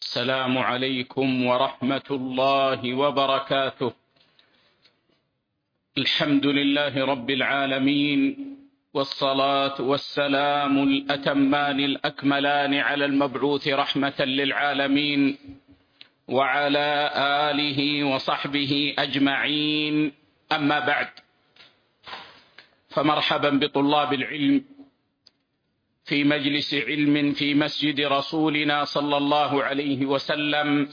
السلام عليكم ورحمة الله وبركاته. الحمد لله رب العالمين، والصلاة والسلام الأتمان الأكملان على المبعوث رحمة للعالمين وعلى آله وصحبه أجمعين. أما بعد، فمرحبا بطلاب العلم في مجلس علم في مسجد رسولنا صلى الله عليه وسلم.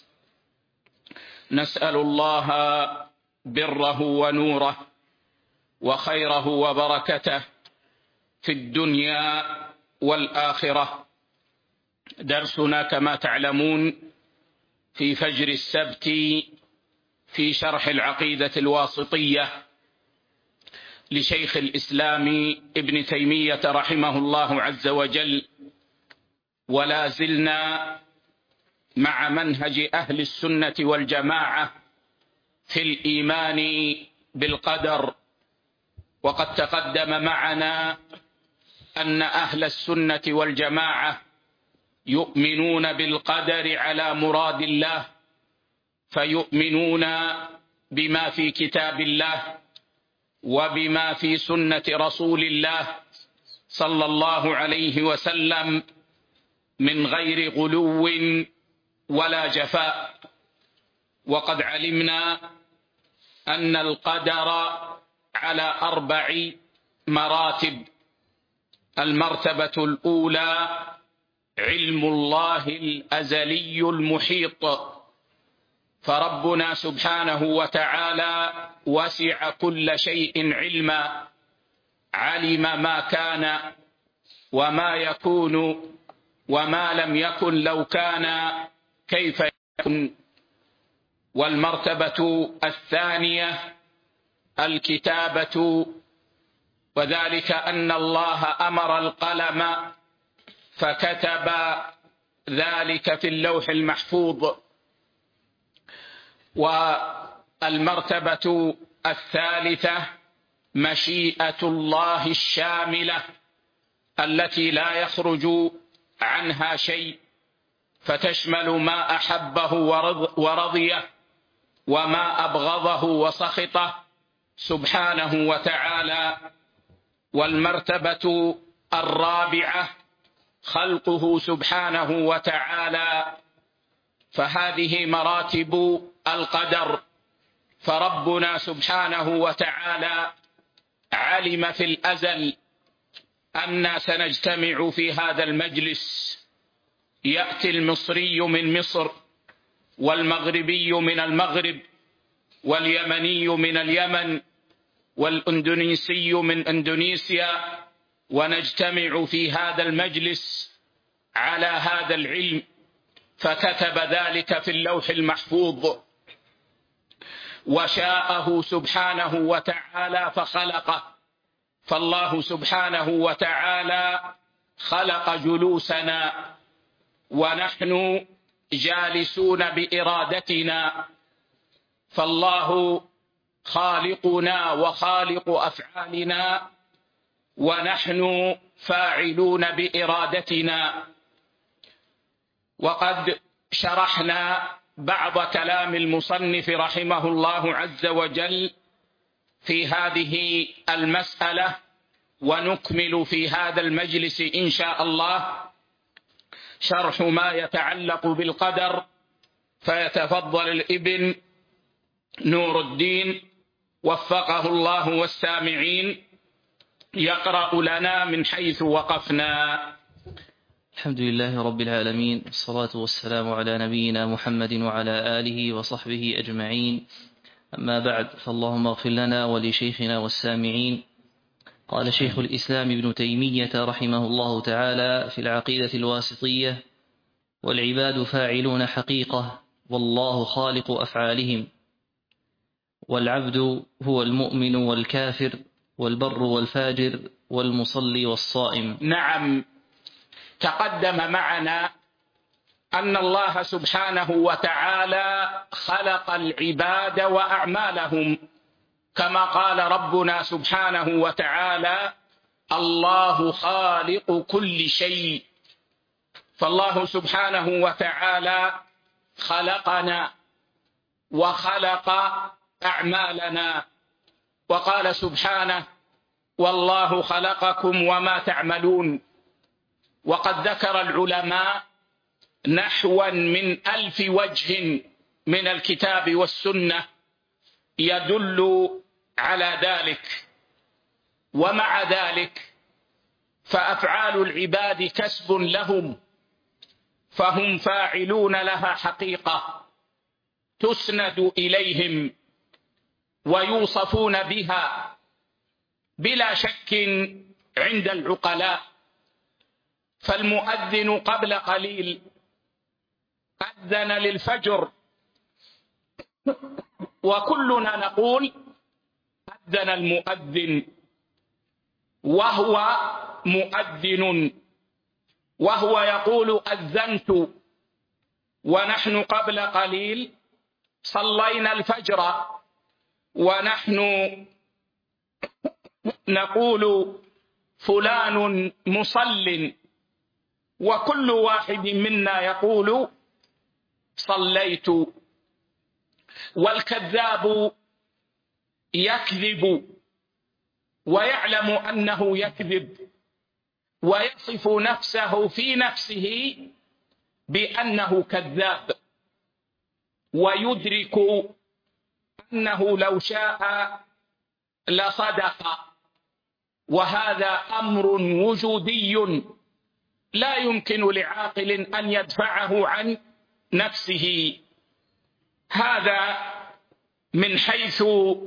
نسأل الله بره ونوره وخيره وبركته في الدنيا والآخرة. درسنا كما تعلمون في فجر السبت في شرح العقيدة الواسطية لشيخ الإسلام ابن تيمية رحمه الله عز وجل، ولا زلنا مع منهج أهل السنة والجماعة في الإيمان بالقدر. وقد تقدم معنا أن أهل السنة والجماعة يؤمنون بالقدر على مراد الله، فيؤمنون بما في كتاب الله وبما في سنة رسول الله صلى الله عليه وسلم من غير غلو ولا جفاء. وقد علمنا أن القدر على 4 مراتب. المرتبة الأولى علم الله الأزلي المحيط، فربنا سبحانه وتعالى وسع كل شيء علما، علم ما كان وما يكون وما لم يكن لو كان كيف يكون. والمرتبة الثانية الكتابة، وذلك أن الله أمر القلم فكتب ذلك في اللوح المحفوظ. والمرتبة الثالثة مشيئة الله الشاملة التي لا يخرج عنها شيء، فتشمل ما أحبه ورضيه وما أبغضه وسخطه سبحانه وتعالى. والمرتبة الرابعة خلقه سبحانه وتعالى. فهذه مراتب القدر. فربنا سبحانه وتعالى علم في الأزل أننا سنجتمع في هذا المجلس. يأتي المصري من مصر، والمغربي من المغرب، واليمني من اليمن، والإندونيسي من إندونيسيا، ونجتمع في هذا المجلس على هذا العلم، فكتب ذلك في اللوح المحفوظ وشاءه سبحانه وتعالى فخلقه. فالله سبحانه وتعالى خلق جلوسنا ونحن جالسون بإرادتنا، فالله خالقنا وخالق أفعالنا ونحن فاعلون بإرادتنا. وقد شرحنا بعض كلام المصنف رحمه الله عز وجل في هذه المسألة، ونكمل في هذا المجلس إن شاء الله شرح ما يتعلق بالقدر. فيتفضل الابن نور الدين وفقه الله والسامعين يقرأ لنا من حيث وقفنا. الحمد لله رب العالمين، والصلاة والسلام على نبينا محمد وعلى آله وصحبه أجمعين. أما بعد، فاللهم اغفر لنا ولشيخنا والسامعين. قال شيخ الإسلام ابن تيمية رحمه الله تعالى في العقيدة الواسطية: والعباد فاعلون حقيقة، والله خالق أفعالهم. والعبد هو المؤمن والكافر والبر والفاجر والمصلي والصائم. نعم، تقدم معنا أن الله سبحانه وتعالى خلق العباد وأعمالهم، كما قال ربنا سبحانه وتعالى: الله خالق كل شيء. فالله سبحانه وتعالى خلقنا وخلق أعمالنا، وقال سبحانه: والله خلقكم وما تعملون. وقد ذكر العلماء نحوا من 1000 وجه من الكتاب والسنة يدل على ذلك. ومع ذلك فأفعال العباد كسب لهم، فهم فاعلون لها حقيقة تسند إليهم ويوصفون بها بلا شك عند العقلاء. فالمؤذن قبل قليل أذن للفجر، وكلنا نقول أذن المؤذن، وهو مؤذن، وهو يقول أذنت. ونحن قبل قليل صلينا الفجر ونحن نقول فلان مصل، وكل واحد منا يقول صليت. والكذاب يكذب ويعلم أنه يكذب، ويصف نفسه في نفسه بأنه كذاب، ويدرك أنه لو شاء لصدق. وهذا أمر وجودي لا يمكن لعاقل أن يدفعه عن نفسه. هذا من حيث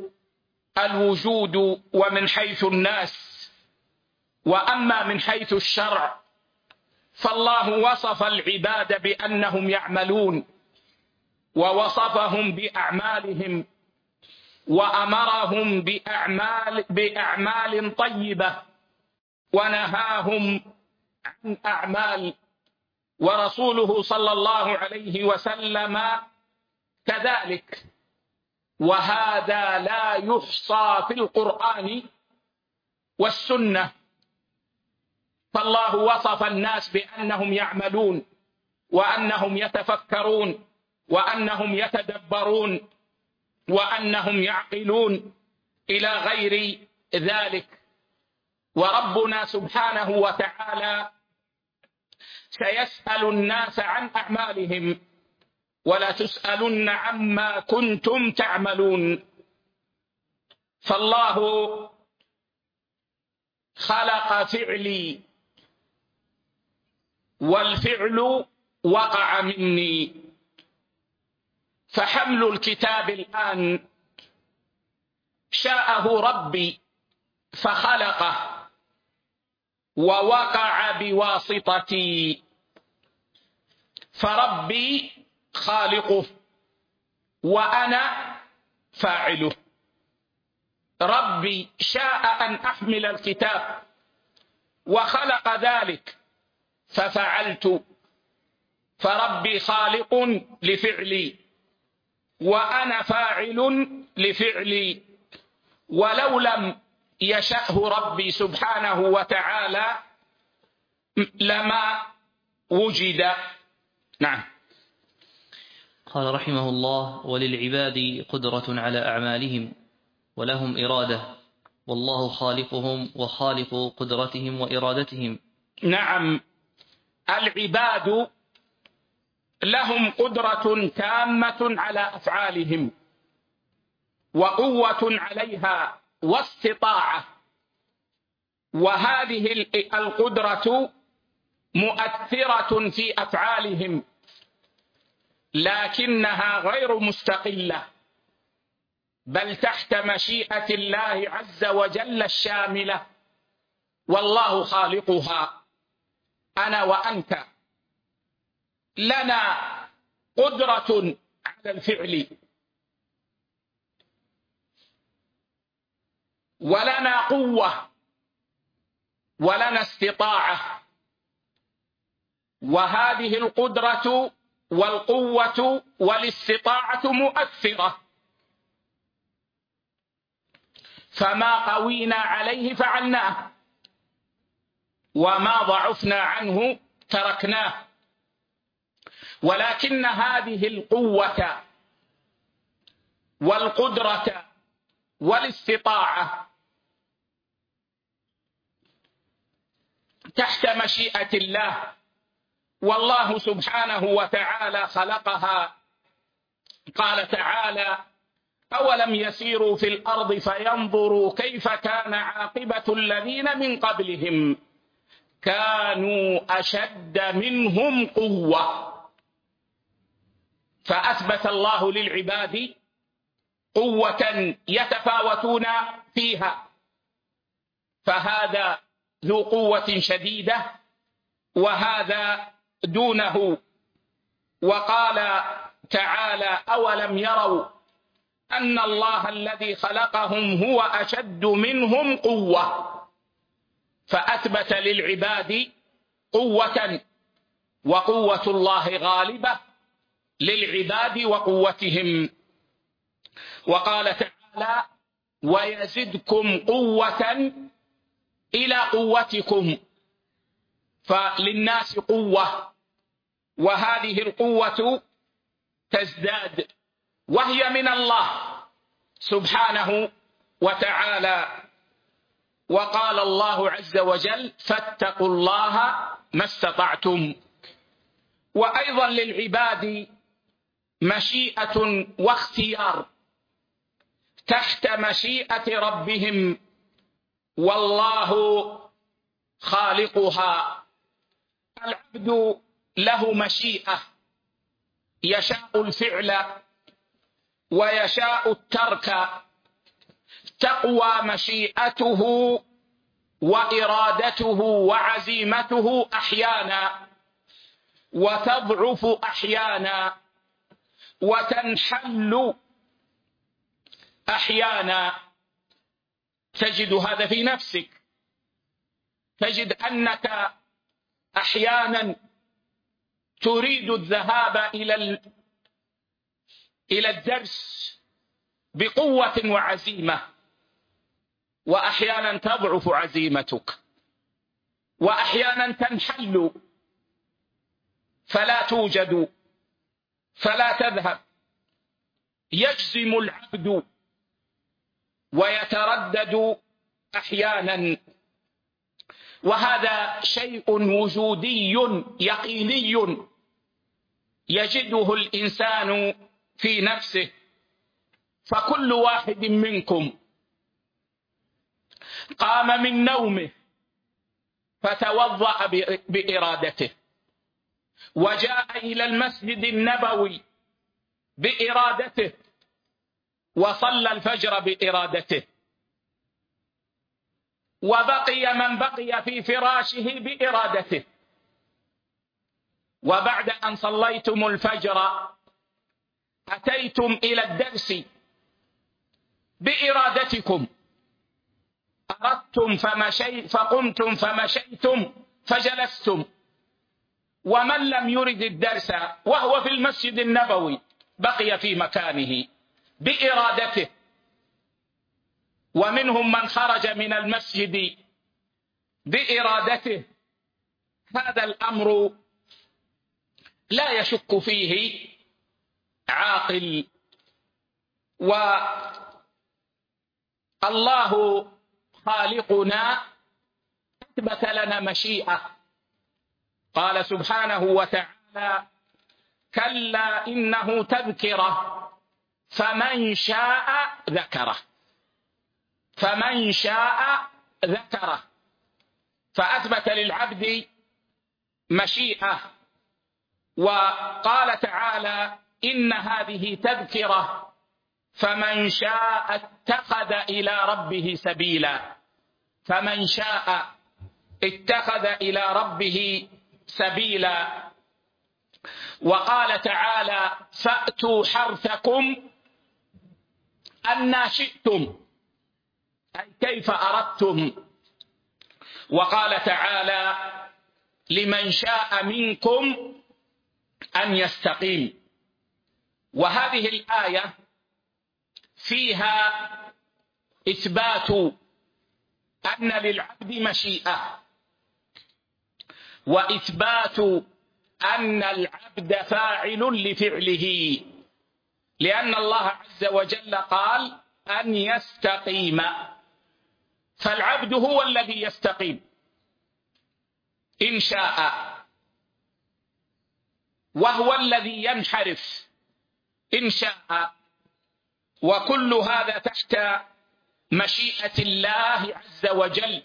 الوجود ومن حيث الناس. وأما من حيث الشرع فالله وصف العباد بأنهم يعملون، ووصفهم بأعمالهم، وأمرهم بأعمال طيبة، ونهاهم عن أعمال، ورسوله صلى الله عليه وسلم كذلك. وهذا لا يحصى في القرآن والسنة. فالله وصف الناس بأنهم يعملون، وأنهم يتفكرون، وأنهم يتدبرون، وأنهم يعقلون إلى غير ذلك. وربنا سبحانه وتعالى سيسأل الناس عن أعمالهم، ولا تسألن عما كنتم تعملون. فالله خلق فعلي، والفعل وقع مني. فحمل الكتاب الآن شاءه ربي فخلقه ووقع بواسطتي، فربي خالقه وأنا فاعله. ربي شاء أن أحمل الكتاب وخلق ذلك ففعلت، فربي خالق لفعلي وأنا فاعل لفعلي. ولو لم يشأه ربي سبحانه وتعالى لما وجد. نعم. قال رحمه الله: وللعباد قدرة على أعمالهم ولهم إرادة، والله خالقهم وخالق قدرتهم وإرادتهم. نعم، العباد لهم قدرة تامة على أفعالهم، وقوة عليها، واستطاعة. وهذه القدرة مؤثرة في أفعالهم، لكنها غير مستقلة، بل تحت مشيئة الله عز وجل الشاملة، والله خالقها. أنا وأنت لنا قدرة على الفعل، ولنا قوة، ولنا استطاعة. وهذه القدرة والقوة والاستطاعة مؤثرة، فما قوينا عليه فعلناه، وما ضعفنا عنه تركناه. ولكن هذه القوة والقدرة والاستطاعة تحت مشيئة الله، والله سبحانه وتعالى خلقها. قال تعالى: أولم يسيروا في الأرض فينظروا كيف كان عاقبة الذين من قبلهم كانوا أشد منهم قوة. فأثبت الله للعباد قوة يتفاوتون فيها، فهذا ذو قوة شديدة وهذا دونه. وقال تعالى: أولم يروا أن الله الذي خلقهم هو أشد منهم قوة. فأثبت للعباد قوة، وقوة الله غالبة للعباد وقوتهم. وقال تعالى: ويزدكم قوة إلى قوتكم. فللناس قوة، وهذه القوة تزداد، وهي من الله سبحانه وتعالى. وقال الله عز وجل: فاتقوا الله ما استطعتم. وأيضا للعباد مشيئة واختيار تحت مشيئة ربهم، والله خالقها. العبد له مشيئة، يشاء الفعل ويشاء الترك. تقوى مشيئته وإرادته وعزيمته أحيانا، وتضعف أحيانا، وتنحل أحيانا. تجد هذا في نفسك، تجد أنك أحيانا تريد الذهاب إلى الدرس بقوة وعزيمة، وأحيانا تضعف عزيمتك، وأحيانا تنحل فلا توجد، فلا تذهب. يجزم العبد ويتردد أحيانا، وهذا شيء وجودي يقيني يجده الإنسان في نفسه. فكل واحد منكم قام من نومه فتوضأ بإرادته، وجاء إلى المسجد النبوي بإرادته، وصلى الفجر بإرادته، وبقي من بقي في فراشه بإرادته. وبعد أن صليتم الفجر أتيتم إلى الدرس بإرادتكم، أردتم فقمتم فمشيتم فجلستم. ومن لم يرد الدرس وهو في المسجد النبوي بقي في مكانه بإرادته. ومنهم من خرج من المسجد بإرادته. هذا الأمر لا يشك فيه عاقل. والله خالقنا أثبت لنا مشيئة. قال سبحانه وتعالى: كلا إنه تذكرة فمن شاء ذكره. فمن شاء ذكره. فأثبت للعبد مشيئة. وقال تعالى: إن هذه تذكرة فمن شاء اتخذ إلى ربه سبيلا. فمن شاء اتخذ إلى ربه سبيلا. وقال تعالى: فأتوا حرثكم أنى شئتم، أي كيف أردتم. وقال تعالى: لمن شاء منكم أن يستقيم. وهذه الآية فيها إثبات أن للعبد مشيئة، وإثبات أن العبد فاعل لفعله، لأن الله عز وجل قال أن يستقيم، فالعبد هو الذي يستقيم إن شاء، وهو الذي ينحرف إن شاء، وكل هذا تحت مشيئة الله عز وجل،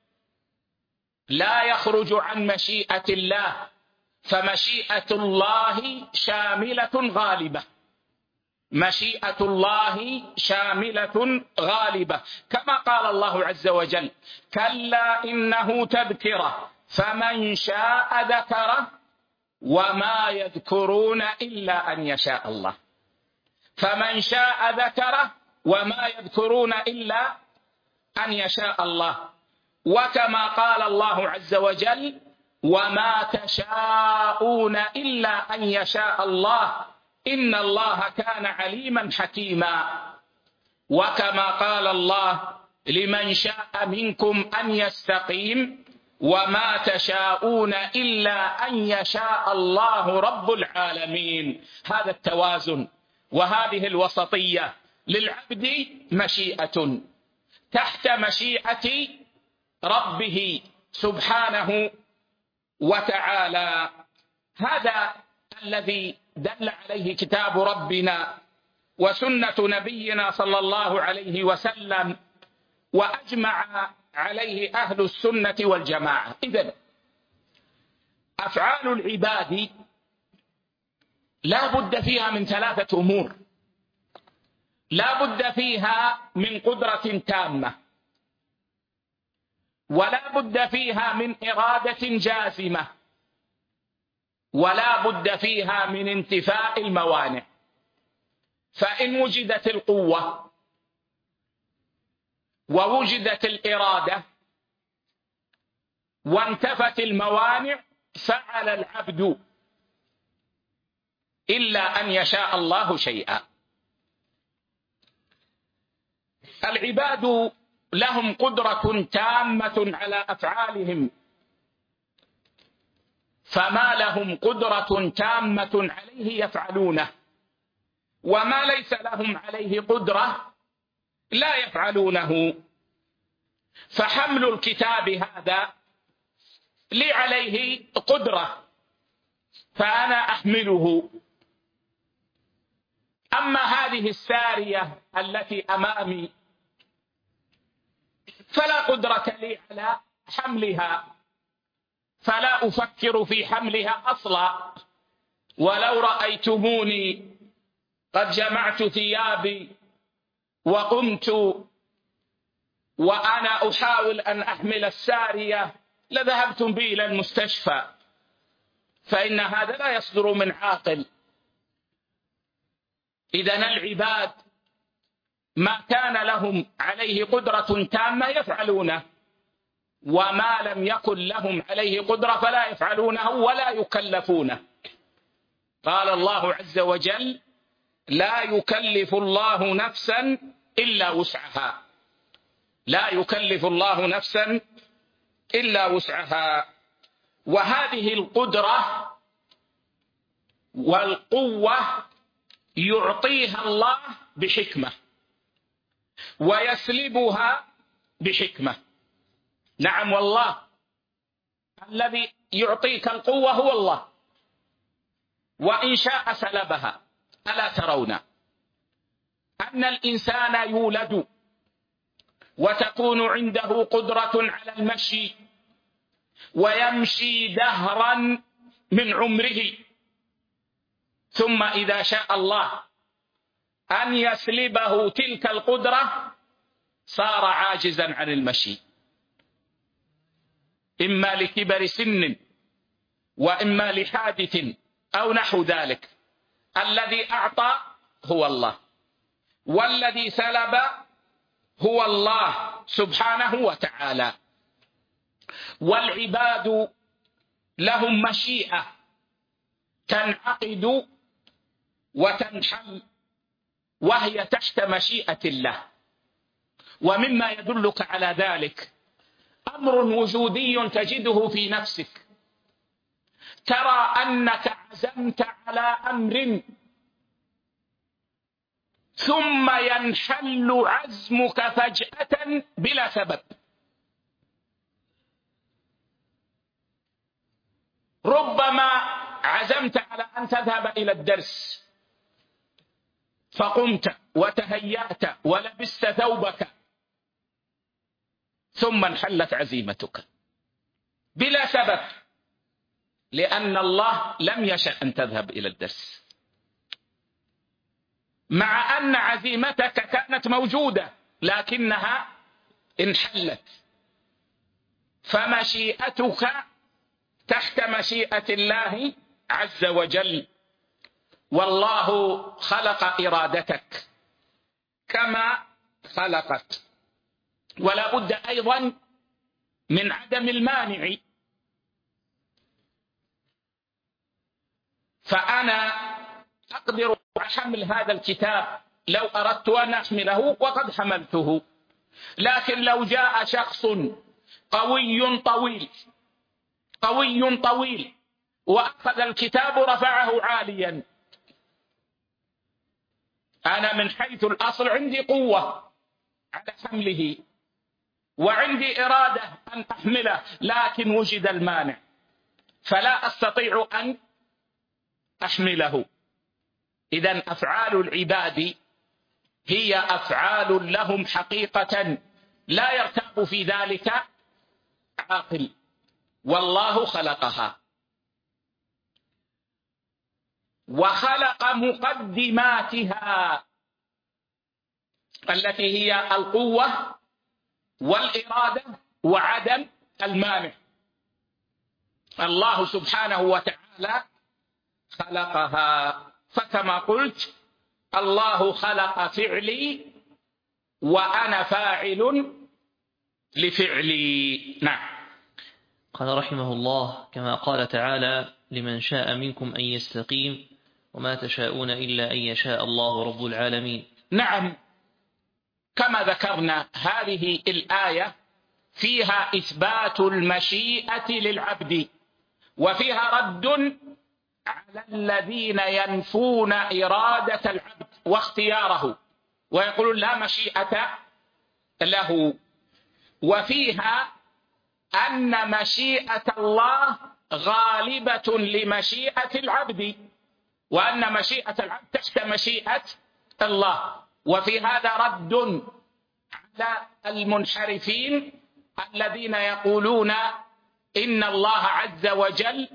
لا يخرج عن مشيئة الله، فمشيئة الله شاملة غالبة، مشيئة الله شاملة غالبة، كما قال الله عز وجل: كلا إنه تذكرة فمن شاء ذكره وما يذكرون إلا أن يشاء الله، فمن شاء ذكره وما يذكرون إلا أن يشاء الله. وكما قال الله عز وجل: وما تشاءون إلا أن يشاء الله إن الله كان عليما حكيما. وكما قال الله: لمن شاء منكم أن يستقيم وما تشاءون إلا أن يشاء الله رب العالمين. هذا التوازن وهذه الوسطية للعبد مشيئة تحت مشيئة ربه سبحانه وتعالى. هذا الذي دل عليه كتاب ربنا وسنة نبينا صلى الله عليه وسلم، وأجمع عليه أهل السنة والجماعة. إذن أفعال العباد لا بد فيها من ثلاثة أمور: لا بد فيها من قدرة تامة، ولا بد فيها من إرادة جازمة، ولا بد فيها من انتفاء الموانع. فإن وجدت القوة ووجدت الإرادة وانتفت الموانع فعل العبد إلا أن يشاء الله شيئا. العباد لهم قدرة تامة على أفعالهم، فما لهم قدرة تامة عليه يفعلونه، وما ليس لهم عليه قدرة لا يفعلونه. فحمل الكتاب هذا لي عليه قدرة فأنا أحمله، أما هذه السارية التي أمامي فلا قدرة لي على حملها، فلا أفكر في حملها أصلا. ولو رأيتموني قد جمعت ثيابي وقمت وأنا أحاول أن أحمل السارية لذهبتم بي إلى المستشفى، فإن هذا لا يصدر من عاقل. إذن العباد ما كان لهم عليه قدرة تامة يفعلونه، وما لم يكن لهم عليه قدرة فلا يفعلونه ولا يكلفونه. قال الله عز وجل: لا يكلف الله نفسا إلا وسعها، لا يكلف الله نفسا إلا وسعها. وهذه القدرة والقوة يعطيها الله بحكمة ويسلبها بحكمة. نعم والله، الذي يعطيك القوة هو الله، وإن شاء سلبها. ألا ترون أن الإنسان يولد وتكون عنده قدرة على المشي ويمشي دهرا من عمره، ثم إذا شاء الله أن يسلبه تلك القدرة صار عاجزا عن المشي، إما لكبر سن وإما لحادث أو نحو ذلك. الذي أعطى هو الله، والذي سلب هو الله سبحانه وتعالى. والعباد لهم مشيئة تنعقد وتنحل وهي تحت مشيئة الله. ومما يدلك على ذلك أمر وجودي تجده في نفسك، ترى أنك عزمت على أمر ثم ينحل عزمك فجأة بلا سبب. ربما عزمت على أن تذهب إلى الدرس فقمت وتهيأت ولبست ثوبك ثم انحلت عزيمتك بلا سبب، لأن الله لم يشأ أن تذهب إلى الدرس، مع أن عزيمتك كانت موجودة لكنها انحلت. فمشيئتك تحت مشيئة الله عز وجل، والله خلق إرادتك كما خلقت. ولا بد أيضا من عدم المانع. فأنا أقدر على حمل هذا الكتاب لو أردت أن أحمله وقد حملته، لكن لو جاء شخص قوي طويل وأخذ الكتاب رفعه عاليا، أنا من حيث الأصل عندي قوة على حمله وعندي إرادة أن أحمله، لكن وجد المانع فلا أستطيع أن أحمله. إذن أفعال العباد هي أفعال لهم حقيقة لا يرتاب في ذلك عاقل، والله خلقها وخلق مقدماتها التي هي القوة والإرادة وعدم المانع. الله سبحانه وتعالى خلقها، فكما قلت الله خلق فعلي وأنا فاعل لفعلي. نعم. قال رحمه الله: كما قال تعالى: لمن شاء منكم أن يستقيم وما تشاءون إلا أن يشاء الله رب العالمين. نعم، كما ذكرنا هذه الآية فيها إثبات المشيئة للعبد، وفيها رد على الذين ينفون إرادة العبد واختياره ويقولون لا مشيئة له، وفيها أن مشيئة الله غالبة لمشيئة العبد، وأن مشيئة العبد تحت مشيئة الله. وفي هذا رد على المنحرفين الذين يقولون إن الله عز وجل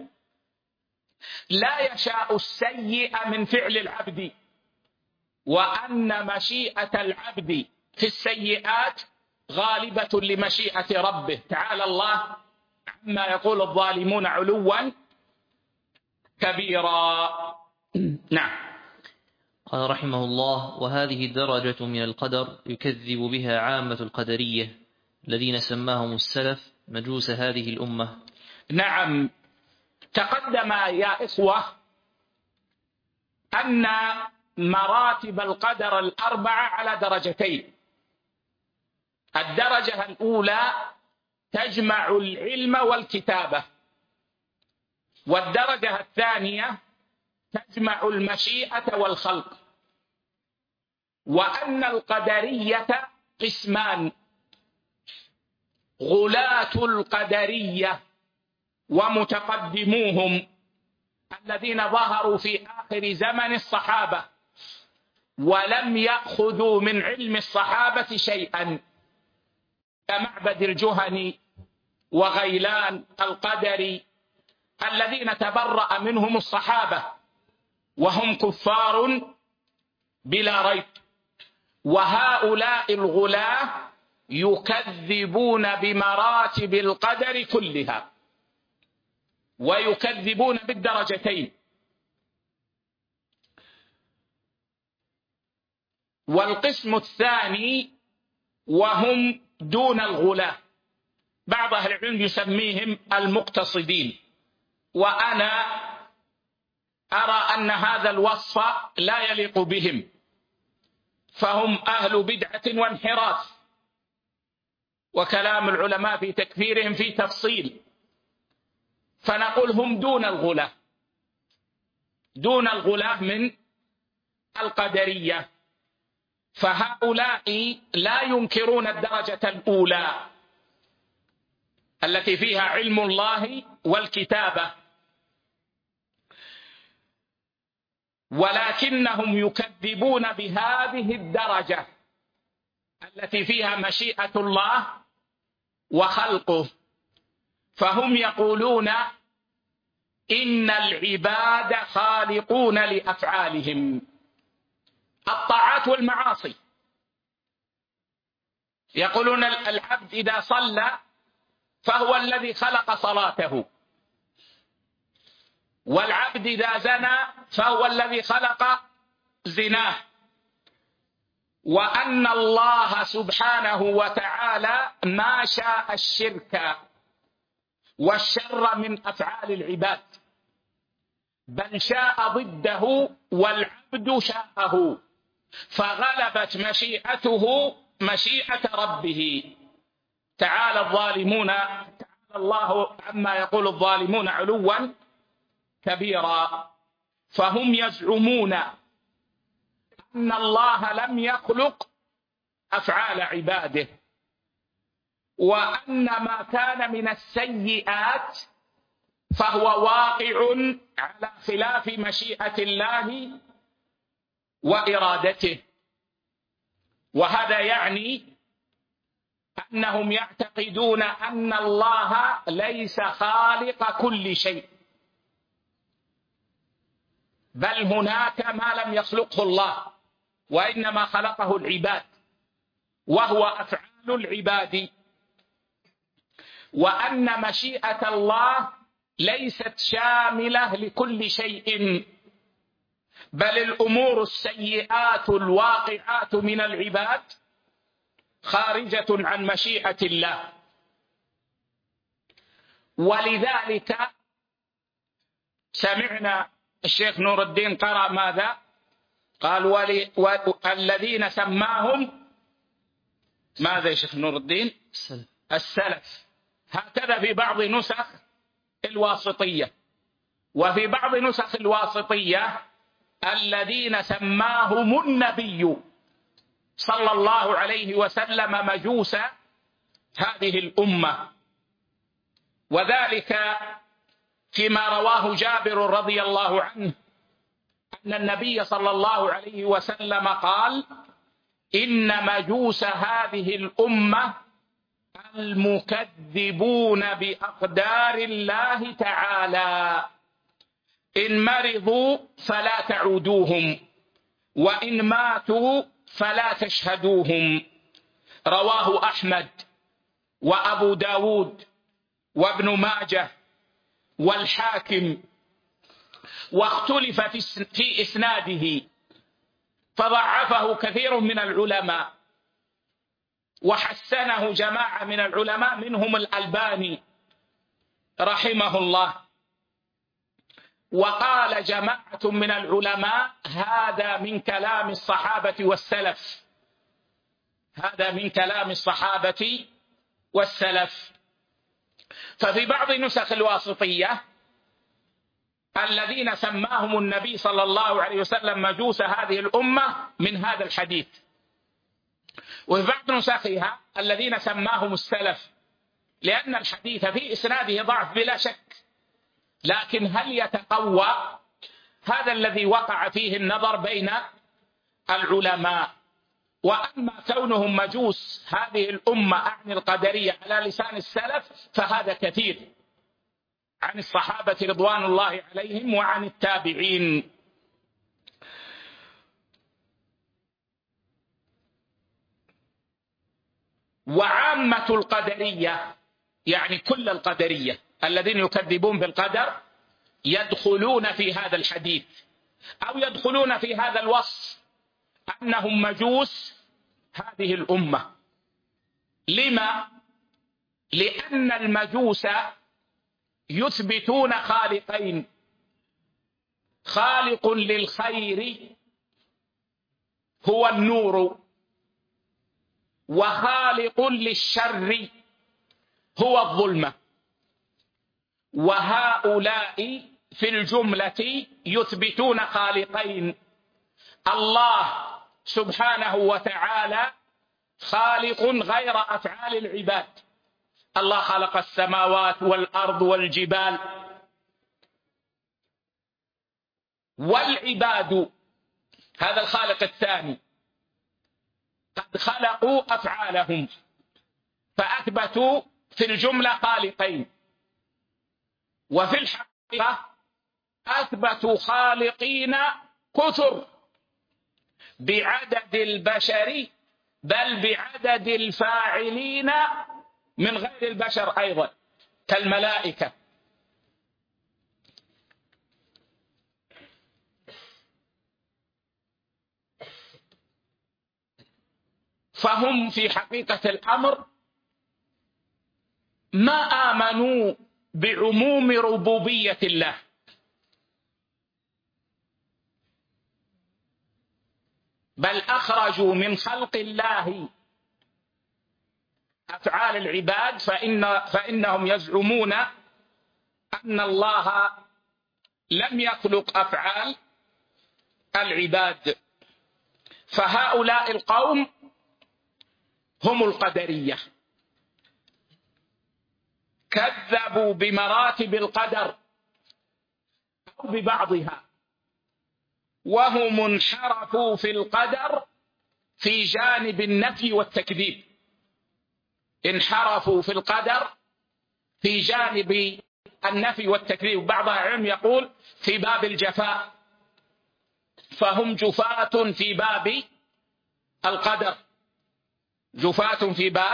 لا يشاء السيء من فعل العبد، وأن مشيئة العبد في السيئات غالبة لمشيئة ربه. تعالى الله عما يقول الظالمون علوا كبيرا. نعم. قال رحمه الله: وهذه الدرجة من القدر يكذب بها عامة القدرية الذين سماهم السلف مجوس هذه الأمة. نعم، تقدم يا إخوة أن مراتب القدر الأربعة على درجتين. الدرجة الأولى تجمع العلم والكتابة، والدرجة الثانية تجمع المشيئة والخلق. وأن القدرية قسمان: غلاة القدرية ومتقدموهم الذين ظهروا في آخر زمن الصحابة ولم يأخذوا من علم الصحابة شيئا، كمعبد الجهني وغيلان القدري الذين تبرأ منهم الصحابة وهم كفار بلا ريب. وهؤلاء الغلاة يكذبون بمراتب القدر كلها ويكذبون بالدرجتين. والقسم الثاني وهم دون الغلاة، بعض أهل العلم يسميهم المقتصدين، وأنا أرى أن هذا الوصف لا يليق بهم، فهم أهل بدعة وانحراف، وكلام العلماء في تكفيرهم في تفصيل، فنقول هم دون الغلاة، دون الغلاة من القدرية. فهؤلاء لا ينكرون الدرجة الأولى التي فيها علم الله والكتابة، ولكنهم يكذبون بهذه الدرجة التي فيها مشيئة الله وخلقه. فهم يقولون إن العباد خالقون لأفعالهم، الطاعات والمعاصي. يقولون العبد إذا صلى فهو الذي خلق صلاته، والعبد إذا زنى فهو الذي خلق زناه، وأن الله سبحانه وتعالى ما شاء الشرك والشر من أفعال العباد، بل شاء ضده والعبد شاءه، فغلبت مشيئته مشيئة ربه. تعالى الله عما يقول الظالمون علوا كبيرا. فهم يزعمون أن الله لم يخلق أفعال عباده، وأن ما كان من السيئات فهو واقع على خلاف مشيئة الله وإرادته. وهذا يعني أنهم يعتقدون أن الله ليس خالق كل شيء، بل هناك ما لم يخلقه الله وإنما خلقه العباد، وهو أفعال العباد، وأن مشيئة الله ليست شاملة لكل شيء، بل الأمور السيئات الواقعات من العباد خارجة عن مشيئة الله. ولذلك سمعنا الشيخ نور الدين قرأ ماذا؟ قال الذين سماهم ماذا يا شيخ نور الدين؟ السلف. هكذا في بعض نسخ الواسطية، وفي بعض نسخ الواسطية الذين سماهم النبي صلى الله عليه وسلم مجوس هذه الأمة. وذلك فيما رواه جابر رضي الله عنه أن النبي صلى الله عليه وسلم قال: إن مجوس هذه الأمة المكذبون بأقدار الله تعالى، إن مرضوا فلا تعودوهم، وإن ماتوا فلا تشهدوهم. رواه أحمد وأبو داود وابن ماجه والحاكم، واختلف في إسناده فضعفه كثير من العلماء، وحسنه جماعة من العلماء منهم الألباني رحمه الله. وقال جماعة من العلماء هذا من كلام الصحابة والسلف، هذا من كلام الصحابة والسلف. ففي بعض نسخ الواسطية الذين سماهم النبي صلى الله عليه وسلم مجوس هذه الأمة من هذا الحديث، وفي بعض نسخها الذين سماهم السلف، لأن الحديث في إسناده ضعف بلا شك، لكن هل يتقوى؟ هذا الذي وقع فيه النظر بين العلماء. وأما كونهم مجوس هذه الأمة أعني القدرية على لسان السلف فهذا كثير عن الصحابة رضوان الله عليهم وعن التابعين. وعامة القدرية يعني كل القدرية الذين يكذبون بالقدر يدخلون في هذا الحديث أو يدخلون في هذا الوصف أنهم مجوس هذه الأمة. لما؟ لأن المجوس يثبتون خالقين: خالق للخير هو النور، وخالق للشر هو الظلمة. وهؤلاء في الجملة يثبتون خالقين. الله سبحانه وتعالى خالق غير أفعال العباد. الله خلق السماوات والأرض والجبال، والعباد هذا الخالق الثاني قد خلقوا أفعالهم، فأثبتوا في الجملة خالقين، وفي الحقيقة أثبتوا خالقين كثر بعدد البشر، بل بعدد الفاعلين من غير البشر أيضا كالملائكة. فهم في حقيقة الأمر ما آمنوا بعموم ربوبية الله، بل أخرجوا من خلق الله أفعال العباد، فإنهم يزعمون أن الله لم يخلق أفعال العباد. فهؤلاء القوم هم القدرية، كذبوا بمراتب القدر أو ببعضها، وهم انحرفوا في القدر في جانب النفي والتكذيب. انحرفوا في القدر في جانب النفي والتكذيب، بعض العلم يقول في باب الجفاء، فهم جفاة في باب القدر، جفاة في باب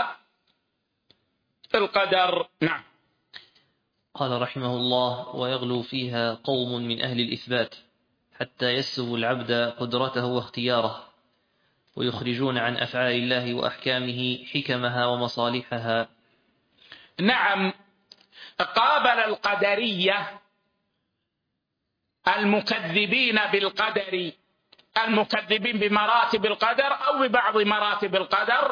القدر. نعم. قال رحمه الله: ويغلو فيها قوم من أهل الإثبات حتى يسلبوا العبد قدرته واختياره، ويخرجون عن أفعال الله وأحكامه حكمها ومصالحها. نعم، قابل القدرية المكذبين بالقدر، المكذبين بمراتب القدر أو ببعض مراتب القدر،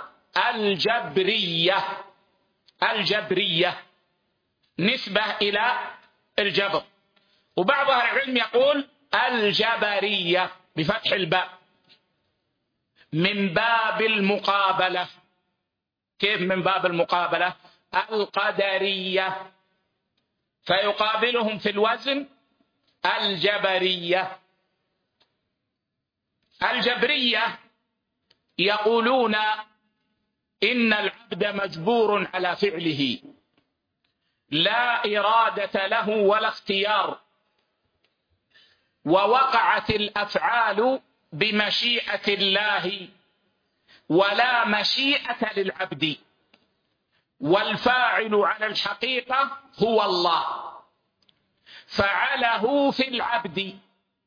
الجبرية نسبة إلى الجبر، وبعض أهل العلم يقول الجبرية بفتح الباء من باب المقابلة. كيف من باب المقابلة؟ القدرية، فيقابلهم في الوزن الجبرية. الجبرية يقولون إن العبد مجبور على فعله، لا إرادة له ولا اختيار، ووقعت الأفعال بمشيئة الله ولا مشيئة للعبد، والفاعل على الحقيقة هو الله، فعله في العبد،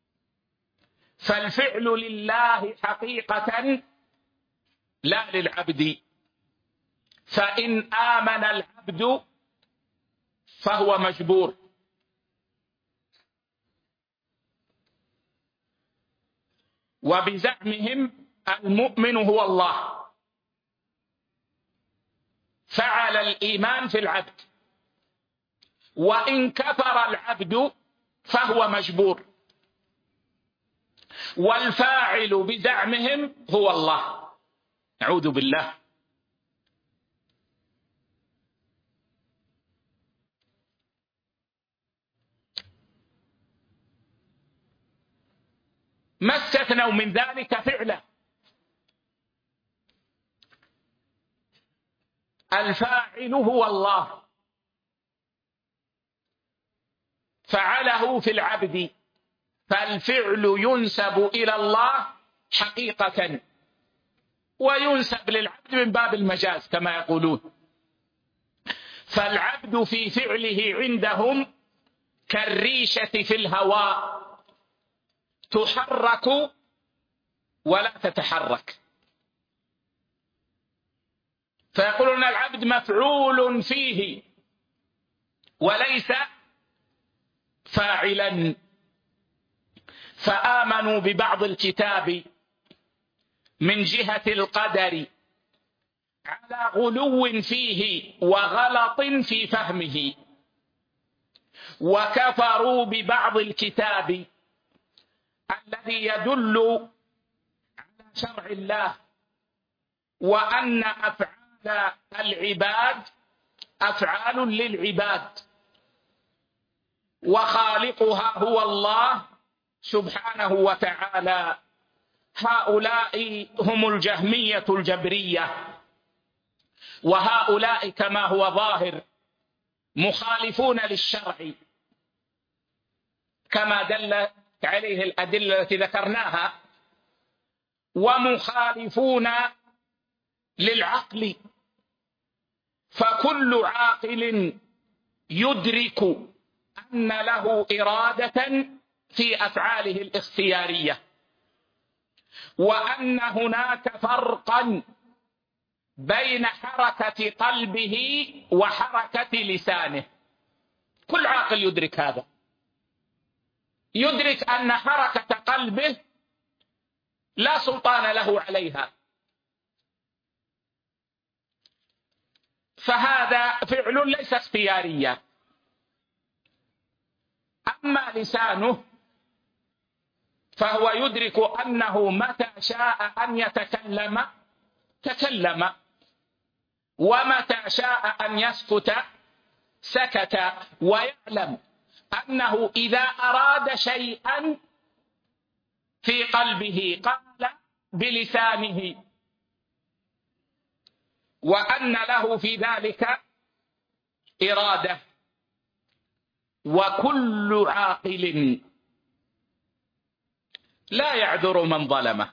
فالفعل لله حقيقة لا للعبد. فإن آمن العبد فهو مجبور، وبزعمهم المؤمن هو الله، فعل الإيمان في العبد، وإن كفر العبد فهو مجبور، والفاعل بزعمهم هو الله. نعوذ بالله. ما استثنوا من ذلك فعله، الفاعل هو الله، فعله في العبد، فالفعل ينسب إلى الله حقيقة، وينسب للعبد من باب المجاز كما يقولون. فالعبد في فعله عندهم كالريشة في الهواء، تحرك ولا تتحرك، فيقولون العبد مفعول فيه وليس فاعلا. فآمنوا ببعض الكتاب من جهة القدر على غلو فيه وغلط في فهمه، وكفروا ببعض الكتاب الذي يدل على شرع الله، وأن أفعال العباد أفعال للعباد، وخالقها هو الله سبحانه وتعالى. هؤلاء هم الجهمية الجبرية، وهؤلاء كما هو ظاهر مخالفون للشرع كما دلت عليه الأدلة التي ذكرناها، ومخالفون للعقل، فكل عاقل يدرك أن له إرادة في أفعاله الاختيارية، وأن هناك فرقا بين حركة قلبه وحركة لسانه. كل عاقل يدرك هذا، يدرك أن حركة قلبه لا سلطان له عليها، فهذا فعل ليس اختياريا. أما لسانه فهو يدرك أنه متى شاء أن يتكلم تكلم، ومتى شاء أن يسكت سكت، ويعلم أنه إذا أراد شيئا في قلبه قال بلسانه، وأن له في ذلك إرادة. وكل عاقل لا يعذر من ظلمه.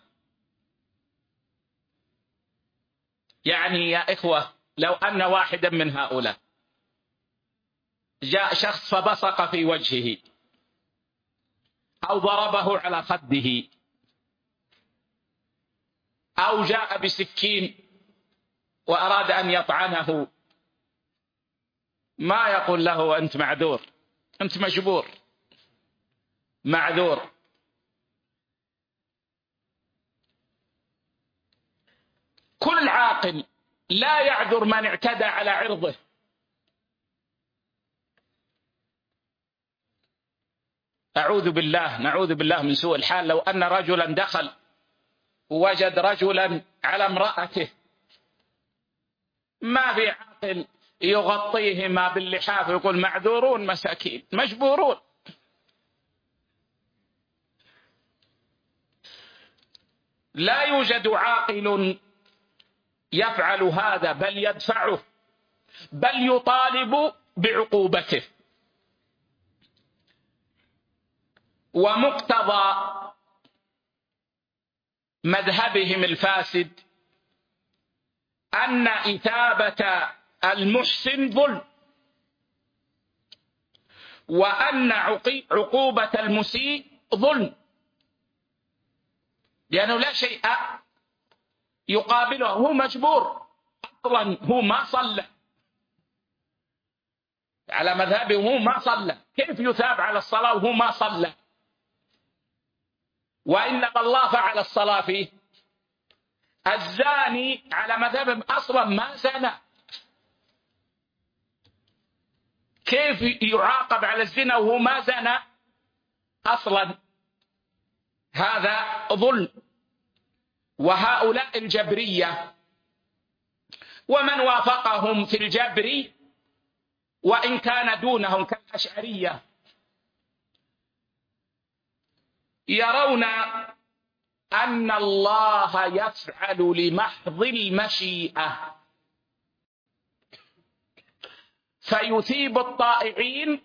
يعني يا إخوة، لو أن واحدا من هؤلاء جاء شخص فبصق في وجهه أو ضربه على خده أو جاء بسكين وأراد أن يطعنه، ما يقول له أنت معذور، أنت مجبور، معذور. كل عاقل لا يعذر من اعتدى على عرضه. أعوذ بالله، نعوذ بالله من سوء الحال. لو أن رجلا دخل ووجد رجلا على امرأته، ما في عاقل يغطيهما باللحاف ويقول معذورون مساكين، مجبورون. لا يوجد عاقل يفعل هذا، بل يدفعه، بل يطالب بعقوبته. ومقتضى مذهبهم الفاسد أن إثابة المحسن ظلم، وأن عقوبة المسيء ظلم، لأنه لا شيء يقابله، هو مجبور أصلا، هو ما صلى على مذهبه، هو ما صلى، كيف يثاب على الصلاة وهو ما صلى؟ وإنما الله فعل الصلاة فيه. الزاني على مذهبهم أصلا ما زنى، كيف يعاقب على الزنا وهو ما زنى أصلا؟ هذا ظلم. وهؤلاء الجبرية ومن وافقهم في الجبر وإن كان دونهم كالأشعرية يرون أن الله يفعل لمحض المشيئة، فيثيب الطائعين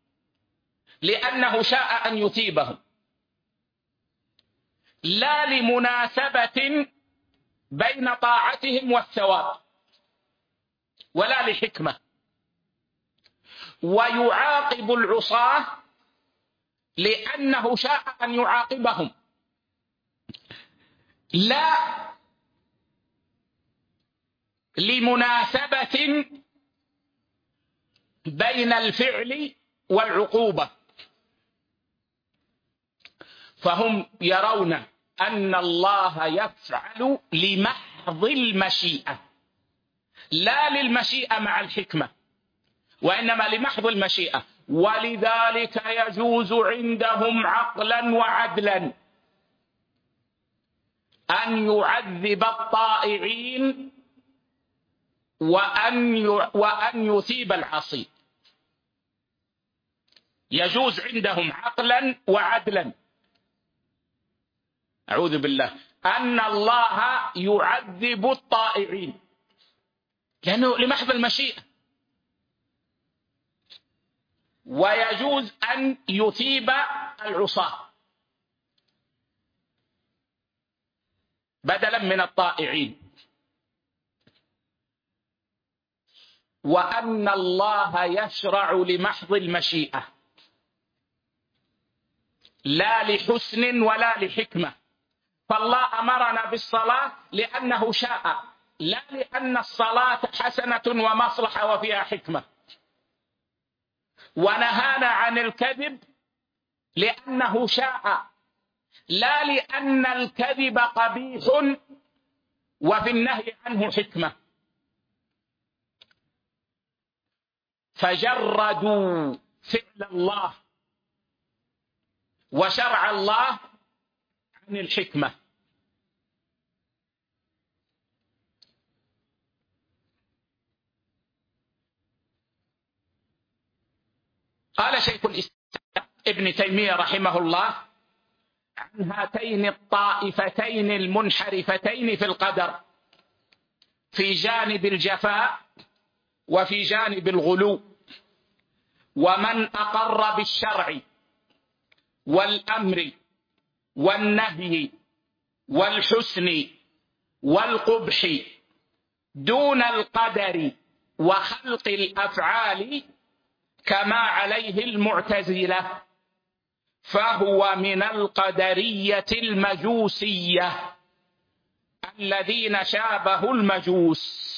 لأنه شاء أن يثيبهم، لا لمناسبة بين طاعتهم والثواب ولا لحكمة. ويعاقب العصاة لأنه شاء أن يعاقبهم، لا لمناسبة بين الفعل والعقوبة. فهم يرون أن الله يفعل لمحض المشيئة، لا للمشيئة مع الحكمة، وإنما لمحض المشيئة. ولذلك يجوز عندهم عقلا وعدلا أن يعذب الطائعين وأن يثيب العاصين. يجوز عندهم عقلا وعدلا، أعوذ بالله، أن الله يعذب الطائعين لأنه لمحض المشيئة، ويجوز أن يثيب العصاة بدلا من الطائعين، وأن الله يشرع لمحض المشيئة لا لحسن ولا لحكمة. فالله أمرنا بالصلاة لأنه شاء، لا لأن الصلاة حسنة ومصلحة وفيها حكمة. ونهانا عن الكذب لأنه شاء، لا لأن الكذب قبيح وفي النهي عنه حكمة. فجردوا فعل الله وشرع الله عن الحكمة. قال شيخ الإسلام ابن تيمية رحمه الله عن هاتين الطائفتين المنحرفتين في القدر، في جانب الجفاء وفي جانب الغلو: ومن أقر بالشرع والأمر والنهي والحسن والقبح دون القدر وخلق الأفعال كما عليه المعتزلة، فهو من القدرية المجوسية الذين شابهوا المجوس.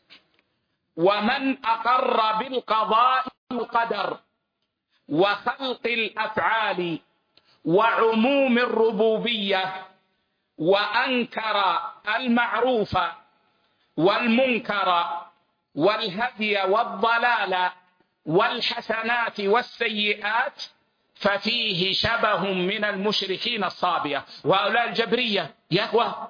ومن أقر بالقضاء والقدر وخلق الأفعال وعموم الربوبية وأنكر المعروف والمنكر والهدي والضلال والحسنات والسيئات ففيه شبه من المشركين الصابية. وهؤلاء الجبرية يهوى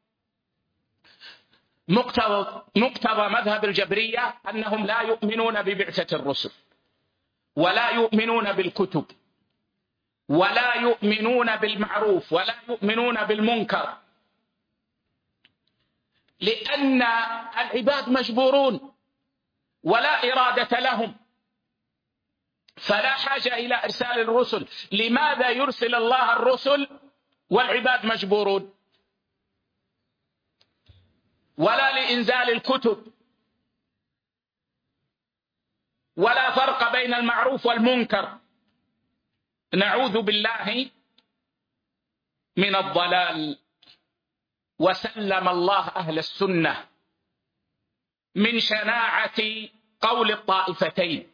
مقتضى مذهب الجبرية أنهم لا يؤمنون ببعثة الرسل، ولا يؤمنون بالكتب، ولا يؤمنون بالمعروف، ولا يؤمنون بالمنكر، لأن العباد مجبورون ولا إرادة لهم، فلا حاجة إلى إرسال الرسل. لماذا يرسل الله الرسل والعباد مجبورون؟ ولا لإنزال الكتب، ولا فرق بين المعروف والمنكر. نعوذ بالله من الضلال. وسلم الله أهل السنة من شناعة قول الطائفتين،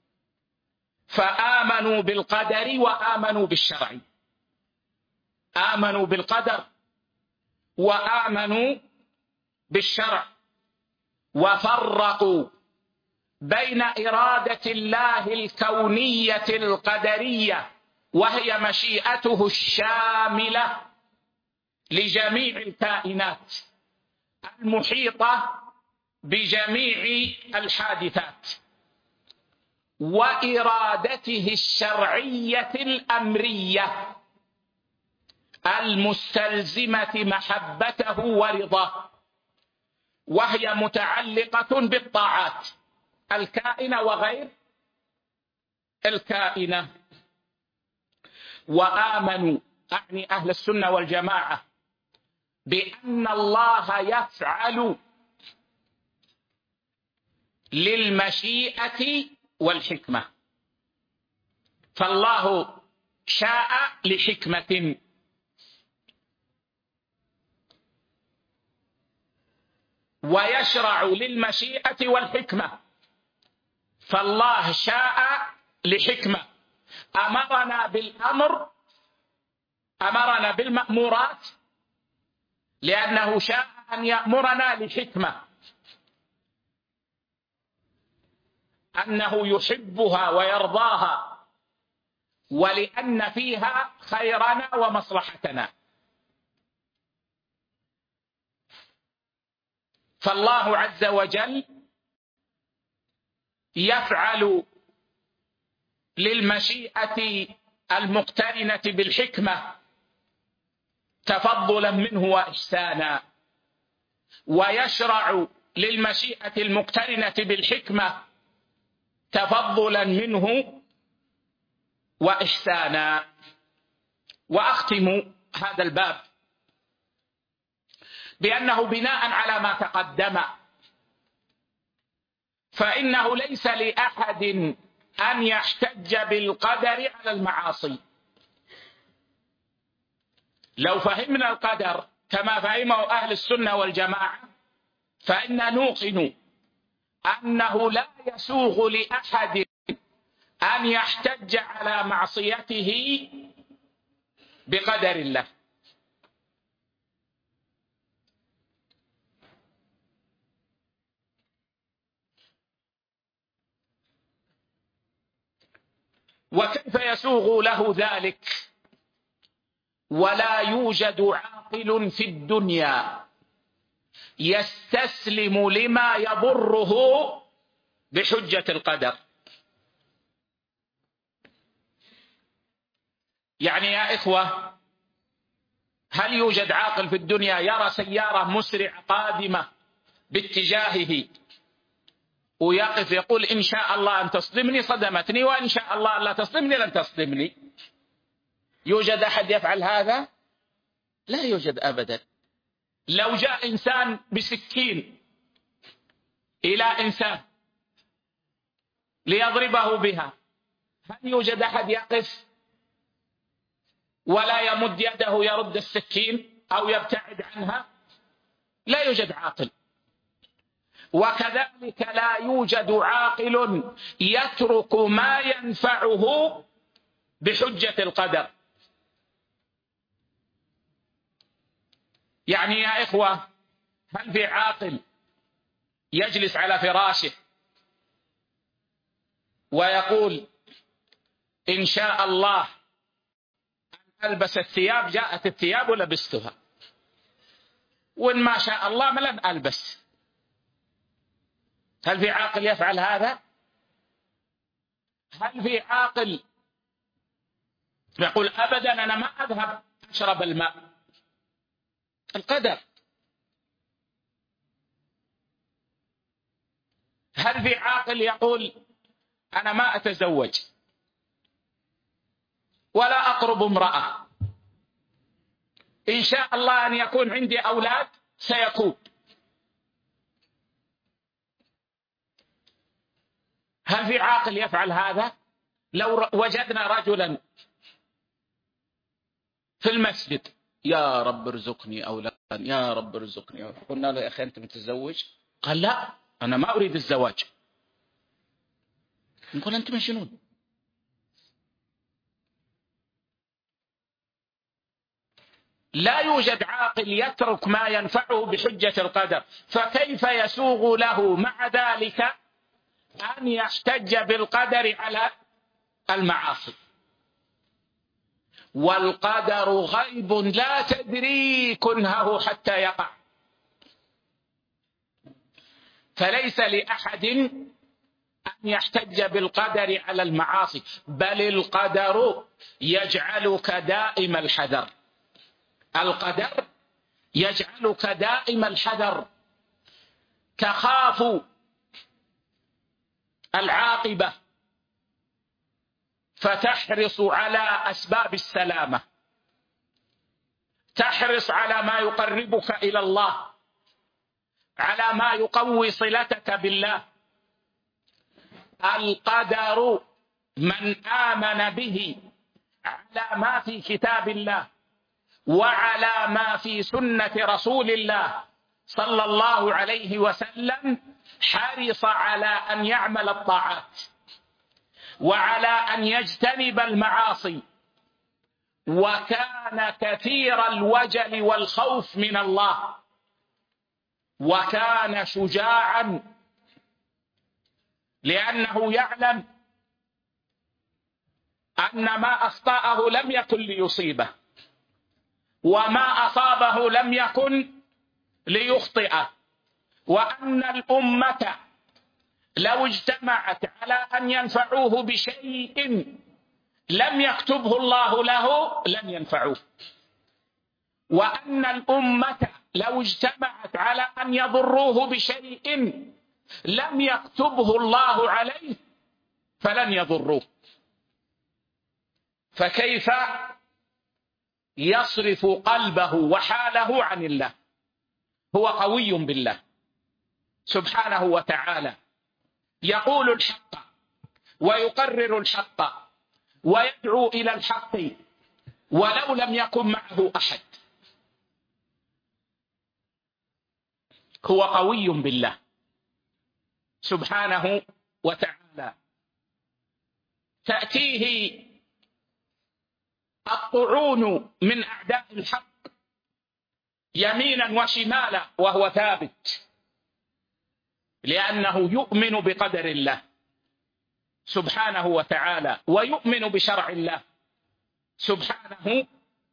فآمنوا بالقدر وآمنوا بالشرع. آمنوا بالقدر وآمنوا بالشرع، وفرقوا بين إرادة الله الكونية القدرية وهي مشيئته الشاملة لجميع الكائنات المحيطة بجميع الحادثات، وإرادته الشرعية الأمرية المستلزمة محبته ورضاه، وهي متعلقة بالطاعات الكائنة وغير الكائنة. وآمنوا، أعني أهل السنة والجماعة، بأن الله يفعل للمشيئة والحكمة، فالله شاء لحكمة، ويشرع للمشيئة والحكمة، فالله شاء لحكمة. أمرنا بالأمر، أمرنا بالمأمورات لأنه شاء أن يأمرنا لحكمة. أنه يحبها ويرضاها ولأن فيها خيرنا ومصلحتنا. فالله عز وجل يفعل للمشيئة المقترنة بالحكمة تفضلا منه وإحسانا، ويشرع للمشيئة المقترنة بالحكمة تفضلا منه وإحسانا. وأختم هذا الباب بأنه بناء على ما تقدم فإنه ليس لأحد أن يحتج بالقدر على المعاصي. لو فهمنا القدر كما فهمه أهل السنة والجماعة فإن نوقن أنه لا يسوغ لأحد أن يحتج على معصيته بقدر الله. وكيف يسوغ له ذلك ولا يوجد عاقل في الدنيا يستسلم لما يضره بحجة القدر؟ يعني يا إخوة، هل يوجد عاقل في الدنيا يرى سيارة مسرعة قادمة باتجاهه ويقف يقول إن شاء الله أن تصدمني صدمتني وإن شاء الله لا تصدمني لن تصدمني؟ يوجد أحد يفعل هذا؟ لا يوجد أبدا. لو جاء إنسان بسكين إلى إنسان ليضربه بها، هل يوجد أحد يقف ولا يمد يده يرد السكين أو يبتعد عنها؟ لا يوجد عاقل. وكذلك لا يوجد عاقل يترك ما ينفعه بحجة القدر. يعني يا إخوة، هل في عاقل يجلس على فراشه ويقول إن شاء الله أن ألبس الثياب، جاءت الثياب ولبستها، وإن ما شاء الله ما لن ألبس؟ هل في عاقل يفعل هذا؟ هل في عاقل يقول أبدا أنا ما أذهب أشرب الماء؟ القدر. هل في عاقل يقول أنا ما أتزوج ولا أقرب امرأة، إن شاء الله أن يكون عندي أولاد سيكون؟ هل في عاقل يفعل هذا؟ لو وجدنا رجلا في المسجد يا رب ارزقني أولادا يا رب ارزقني أولادا، قلنا له يا أخي أنت متزوج؟ قال لا أنا ما أريد الزواج. نقول أنت مجنون. لا يوجد عاقل يترك ما ينفعه بحجة القدر، فكيف يسوغ له مع ذلك أن يحتج بالقدر على المعاصي؟ والقدر غيب لا تدري كنهه حتى يقع، فليس لأحد أن يحتج بالقدر على المعاصي، بل القدر يجعلك دائم الحذر. القدر يجعلك دائم الحذر، تخاف العاقبة فتحرص على أسباب السلامة، تحرص على ما يقربك إلى الله، على ما يقوي صلتك بالله. القدر من آمن به على ما في كتاب الله وعلى ما في سنة رسول الله صلى الله عليه وسلم حرص على أن يعمل الطاعات وعلى أن يجتنب المعاصي، وكان كثير الوجل والخوف من الله، وكان شجاعا لأنه يعلم أن ما أخطأه لم يكن ليصيبه، وما أصابه لم يكن ليخطئه، وأن الأمة لو اجتمعت على أن ينفعوه بشيء لم يكتبه الله له لن ينفعوه، وأن الأمة لو اجتمعت على أن يضروه بشيء لم يكتبه الله عليه فلن يضروه. فكيف يصرف قلبه وحاله عن الله؟ هو قوي بالله سبحانه وتعالى، يقول الحق ويقرر الحق ويدعو إلى الحق ولو لم يكن معه أحد. هو قوي بالله سبحانه وتعالى. تأتيه الطعون من أعداء الحق يمينا وشمالا وهو ثابت، لأنه يؤمن بقدر الله سبحانه وتعالى ويؤمن بشرع الله سبحانه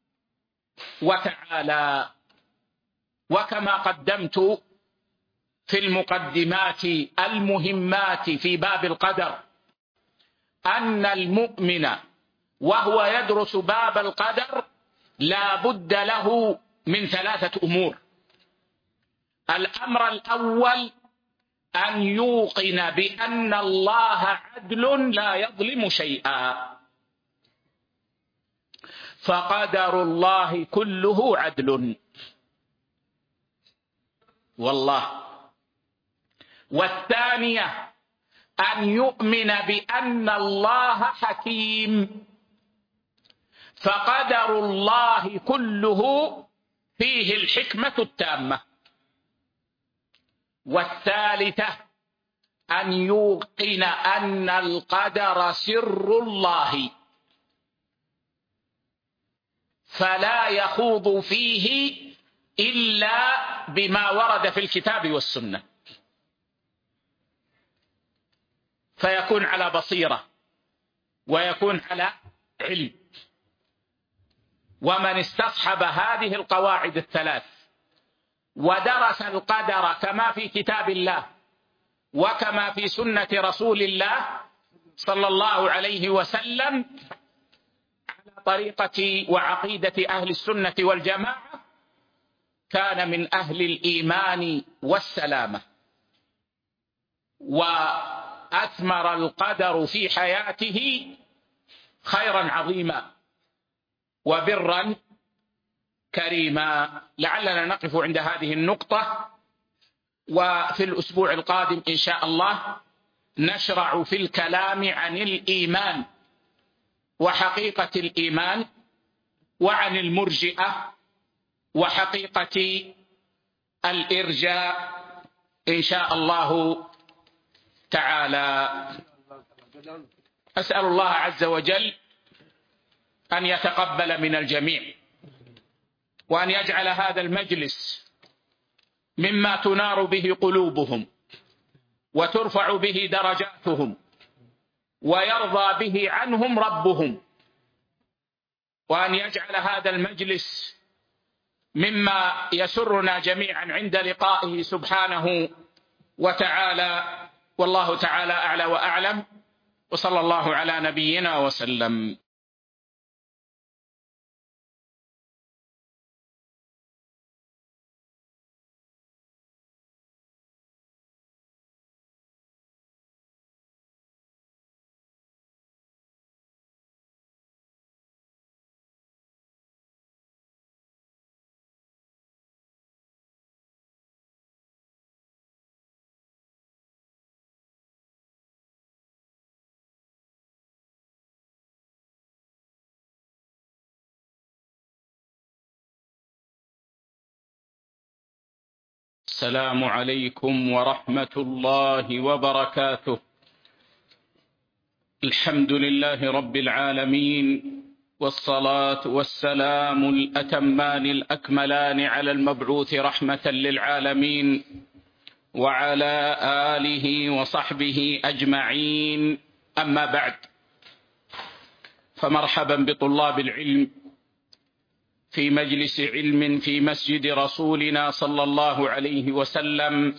وتعالى. وكما قدمت في المقدمات المهمات في باب القدر أن المؤمن وهو يدرس باب القدر لا بد له من 3 أمور. الأمر الأول أن يوقن بأن الله عدل لا يظلم شيئا، فقدر الله كله عدل والله. والثانية أن يؤمن بأن الله حكيم، فقدر الله كله فيه الحكمة التامة. والثالثة أن يوقن أن القدر سر الله فلا يخوض فيه إلا بما ورد في الكتاب والسنة، فيكون على بصيرة ويكون على علم. ومن استصحب هذه القواعد ال3 ودرس القدر كما في كتاب الله وكما في سنة رسول الله صلى الله عليه وسلم على طريقة وعقيدة أهل السنة والجماعة كان من أهل الإيمان والسلامة، وأثمر القدر في حياته خيرا عظيما وبرا كريما. لعلنا نقف عند هذه النقطة، وفي الأسبوع القادم إن شاء الله نشرع في الكلام عن الإيمان وحقيقة الإيمان، وعن المرجئة وحقيقة الإرجاء إن شاء الله تعالى. أسأل الله عز وجل أن يتقبل من الجميع، وأن يجعل هذا المجلس مما تنار به قلوبهم وترفع به درجاتهم ويرضى به عنهم ربهم، وأن يجعل هذا المجلس مما يسرنا جميعا عند لقائه سبحانه وتعالى. والله تعالى أعلى وأعلم، وصلى الله على نبينا وسلم. السلام عليكم ورحمة الله وبركاته. الحمد لله رب العالمين، والصلاة والسلام الأتمان الأكملان على المبعوث رحمة للعالمين، وعلى آله وصحبه أجمعين، أما بعد، فمرحبا بطلاب العلم في مجلس علم في مسجد رسولنا صلى الله عليه وسلم.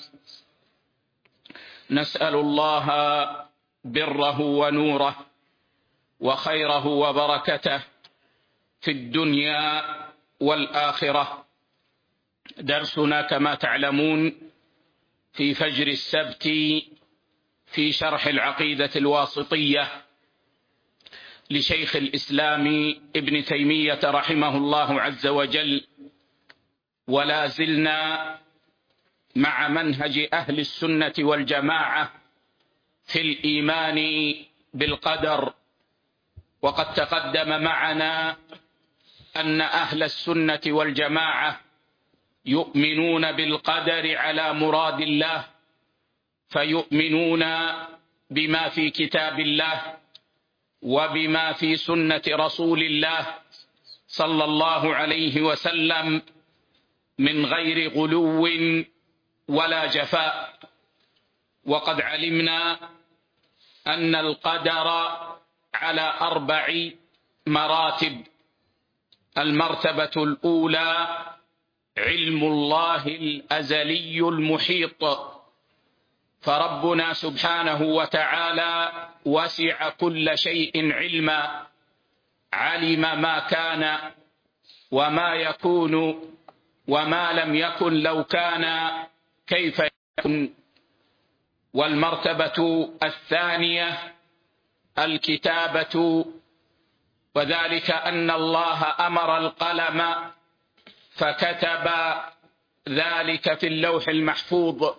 نسأل الله بره ونوره وخيره وبركته في الدنيا والآخرة. درسنا كما تعلمون في فجر السبت في شرح العقيدة الواسطية لشيخ الإسلام ابن تيمية رحمه الله عز وجل، ولا زلنا مع منهج أهل السنة والجماعة في الإيمان بالقدر. وقد تقدم معنا أن أهل السنة والجماعة يؤمنون بالقدر على مراد الله، فيؤمنون بما في كتاب الله وبما في سنة رسول الله صلى الله عليه وسلم من غير غلو ولا جفاء. وقد علمنا أن القدر على 4 مراتب. المرتبة الأولى علم الله الأزلي المحيط، فربنا سبحانه وتعالى وسع كل شيء علما، علم ما كان وما يكون وما لم يكن لو كان كيف يكون. والمرتبة الثانية الكتابة، وذلك أن الله أمر القلم فكتب ذلك في اللوح المحفوظ.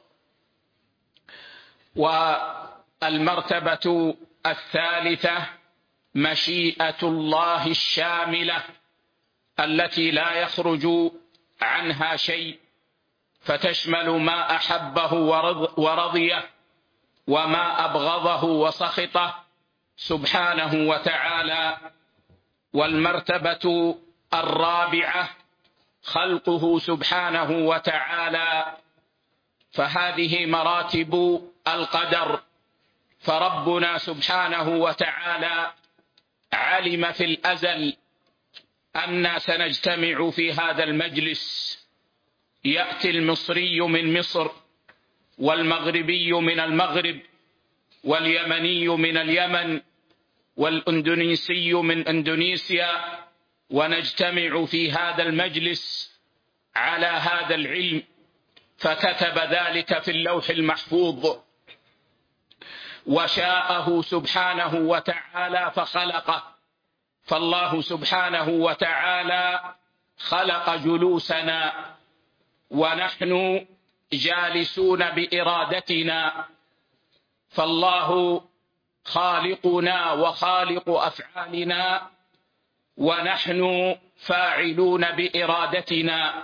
والمرتبة الثالثة مشيئة الله الشاملة التي لا يخرج عنها شيء، فتشمل ما أحبه ورضيه وما أبغضه وسخطه سبحانه وتعالى. والمرتبة الرابعة خلقه سبحانه وتعالى، فهذه مراتب القدر. فربنا سبحانه وتعالى علم في الأزل أننا سنجتمع في هذا المجلس. يأتي المصري من مصر، والمغربي من المغرب، واليمني من اليمن، والإندونيسي من إندونيسيا، ونجتمع في هذا المجلس على هذا العلم، فكتب ذلك في اللوح المحفوظ وشاءه سبحانه وتعالى فخلقه. فالله سبحانه وتعالى خلق جلوسنا ونحن جالسون بإرادتنا، فالله خالقنا وخالق أفعالنا ونحن فاعلون بإرادتنا.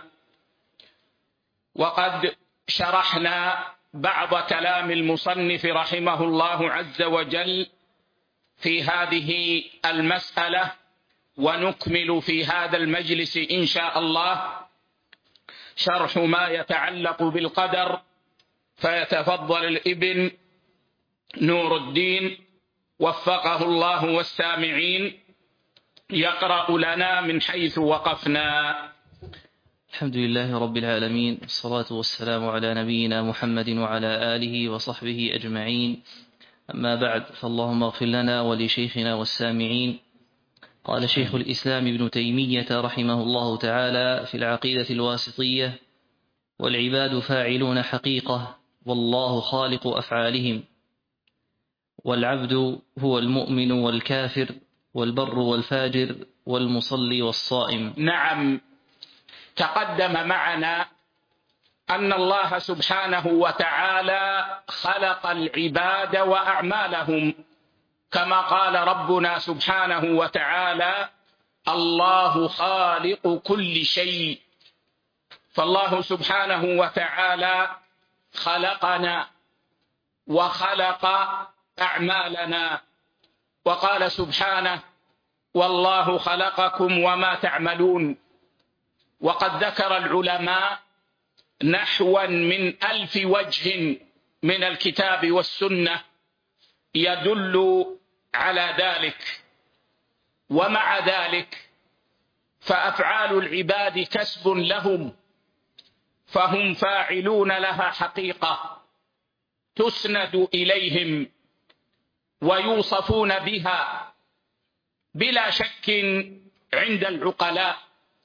وقد شرحنا بعض كلام المصنف رحمه الله عز وجل في هذه المسألة، ونكمل في هذا المجلس إن شاء الله شرح ما يتعلق بالقدر. فيتفضل الابن نور الدين وفقه الله والسامعين يقرأ لنا من حيث وقفنا. الحمد لله رب العالمين، والصلاة والسلام على نبينا محمد وعلى آله وصحبه أجمعين، أما بعد، فاللهم اغفر لنا ولشيخنا والسامعين. قال شيخ الإسلام ابن تيمية رحمه الله تعالى في العقيدة الواسطية: والعباد فاعلون حقيقة، والله خالق أفعالهم، والعبد هو المؤمن والكافر والبر والفاجر والمصلي والصائم. نعم، تقدم معنا أن الله سبحانه وتعالى خلق العباد وأعمالهم، كما قال ربنا سبحانه وتعالى: الله خالق كل شيء. فالله سبحانه وتعالى خلقنا وخلق أعمالنا، وقال سبحانه: والله خلقكم وما تعملون. وقد ذكر العلماء نحوا من 1000 وجه من الكتاب والسنة يدل على ذلك. ومع ذلك فأفعال العباد كسب لهم، فهم فاعلون لها حقيقة تسند إليهم ويوصفون بها بلا شك عند العقلاء.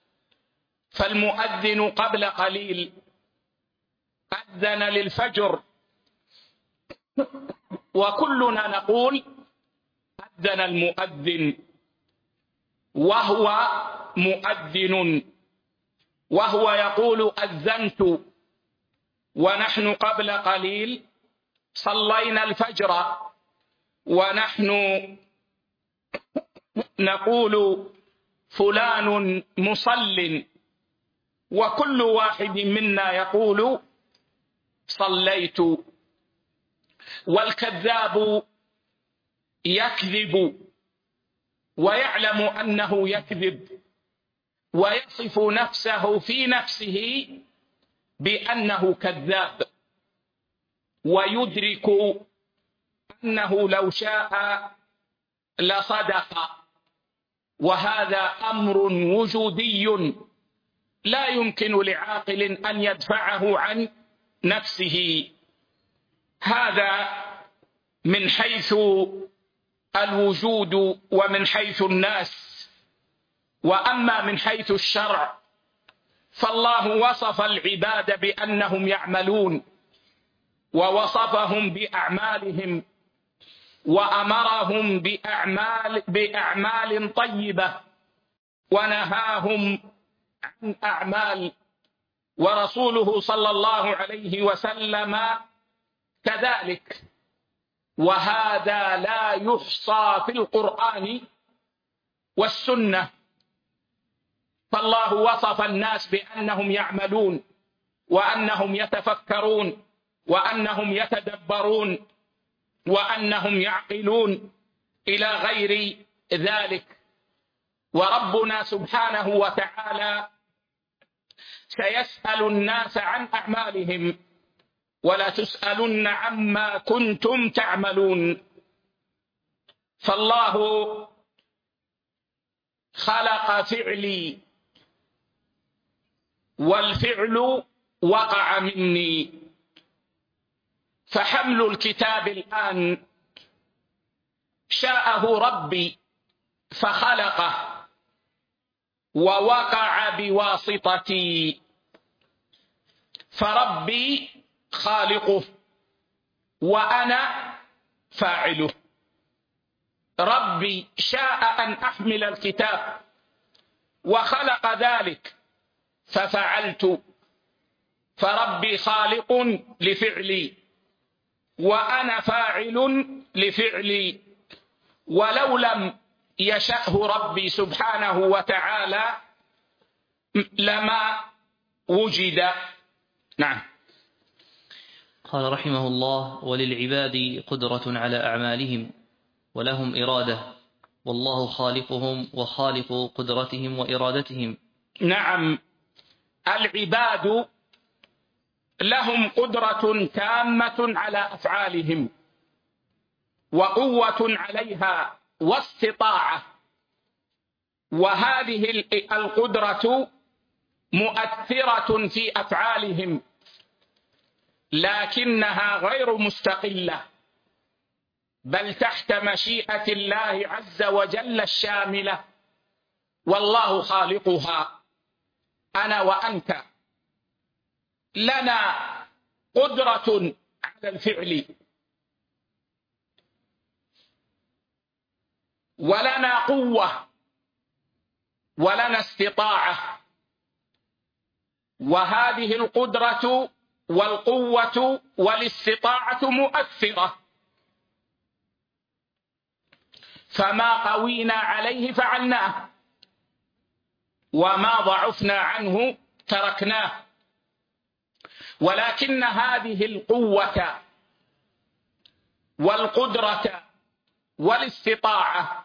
فالمؤذن قبل قليل أذن للفجر، وكلنا نقول أذن المؤذن، وهو مؤذن، وهو يقول أذنت. ونحن قبل قليل صلينا الفجر ونحن نقول فلان مصل، وكل واحد منا يقول صليت. والكذاب يكذب ويعلم أنه يكذب، ويصف نفسه في نفسه بأنه كذاب، ويدرك أنه لو شاء لصدق. وهذا أمر وجودي لا يمكن لعاقل أن يدفعه عن نفسه. هذا من حيث الوجود ومن حيث الناس. وأما من حيث الشرع فالله وصف العباد بأنهم يعملون، ووصفهم بأعمالهم، وأمرهم بأعمال طيبة، ونهاهم عن أعمال، ورسوله صلى الله عليه وسلم كذلك. وهذا لا يحصى في القرآن والسنة. فالله وصف الناس بأنهم يعملون، وأنهم يتفكرون، وأنهم يتدبرون، وأنهم يعقلون إلى غير ذلك. وربنا سبحانه وتعالى سيسأل الناس عن أعمالهم، ولا تسألن عما كنتم تعملون. فالله خلق فعلي، والفعل وقع مني. فحمل الكتاب الآن شاءه ربي فخلقه ووقع بواسطتي، فربي خالقه وأنا فاعله. ربي شاء أن أحمل الكتاب وخلق ذلك ففعلت، فربي خالق لفعلي وأنا فاعل لفعلي. ولو لم يشأه ربي سبحانه وتعالى لما وجد. نعم. قال رحمه الله: وللعباد قدرة على أعمالهم ولهم إرادة، والله خالقهم وخالق قدرتهم وإرادتهم. نعم، العباد لهم قدرة تامة على أفعالهم، وقوة عليها، واستطاعة. وهذه القدرة مؤثرة في أفعالهم، لكنها غير مستقلة، بل تحت مشيئة الله عز وجل الشاملة، والله خالقها. أنا وأنت لنا قدرة على الفعل، ولنا قوة، ولنا استطاعة. وهذه القدرة والقوة والاستطاعة مؤثرة، فما قوينا عليه فعلناه، وما ضعفنا عنه تركناه. ولكن هذه القوة والقدرة والاستطاعة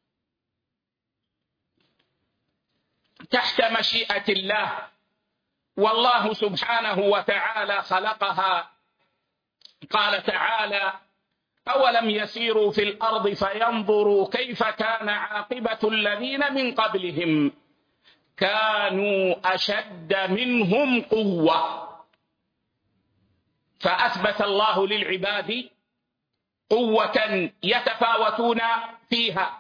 تحت مشيئة الله، والله سبحانه وتعالى خلقها. قال تعالى: أولم يسيروا في الأرض فينظروا كيف كان عاقبة الذين من قبلهم كانوا أشد منهم قوة. فأثبت الله للعباد قوة يتفاوتون فيها،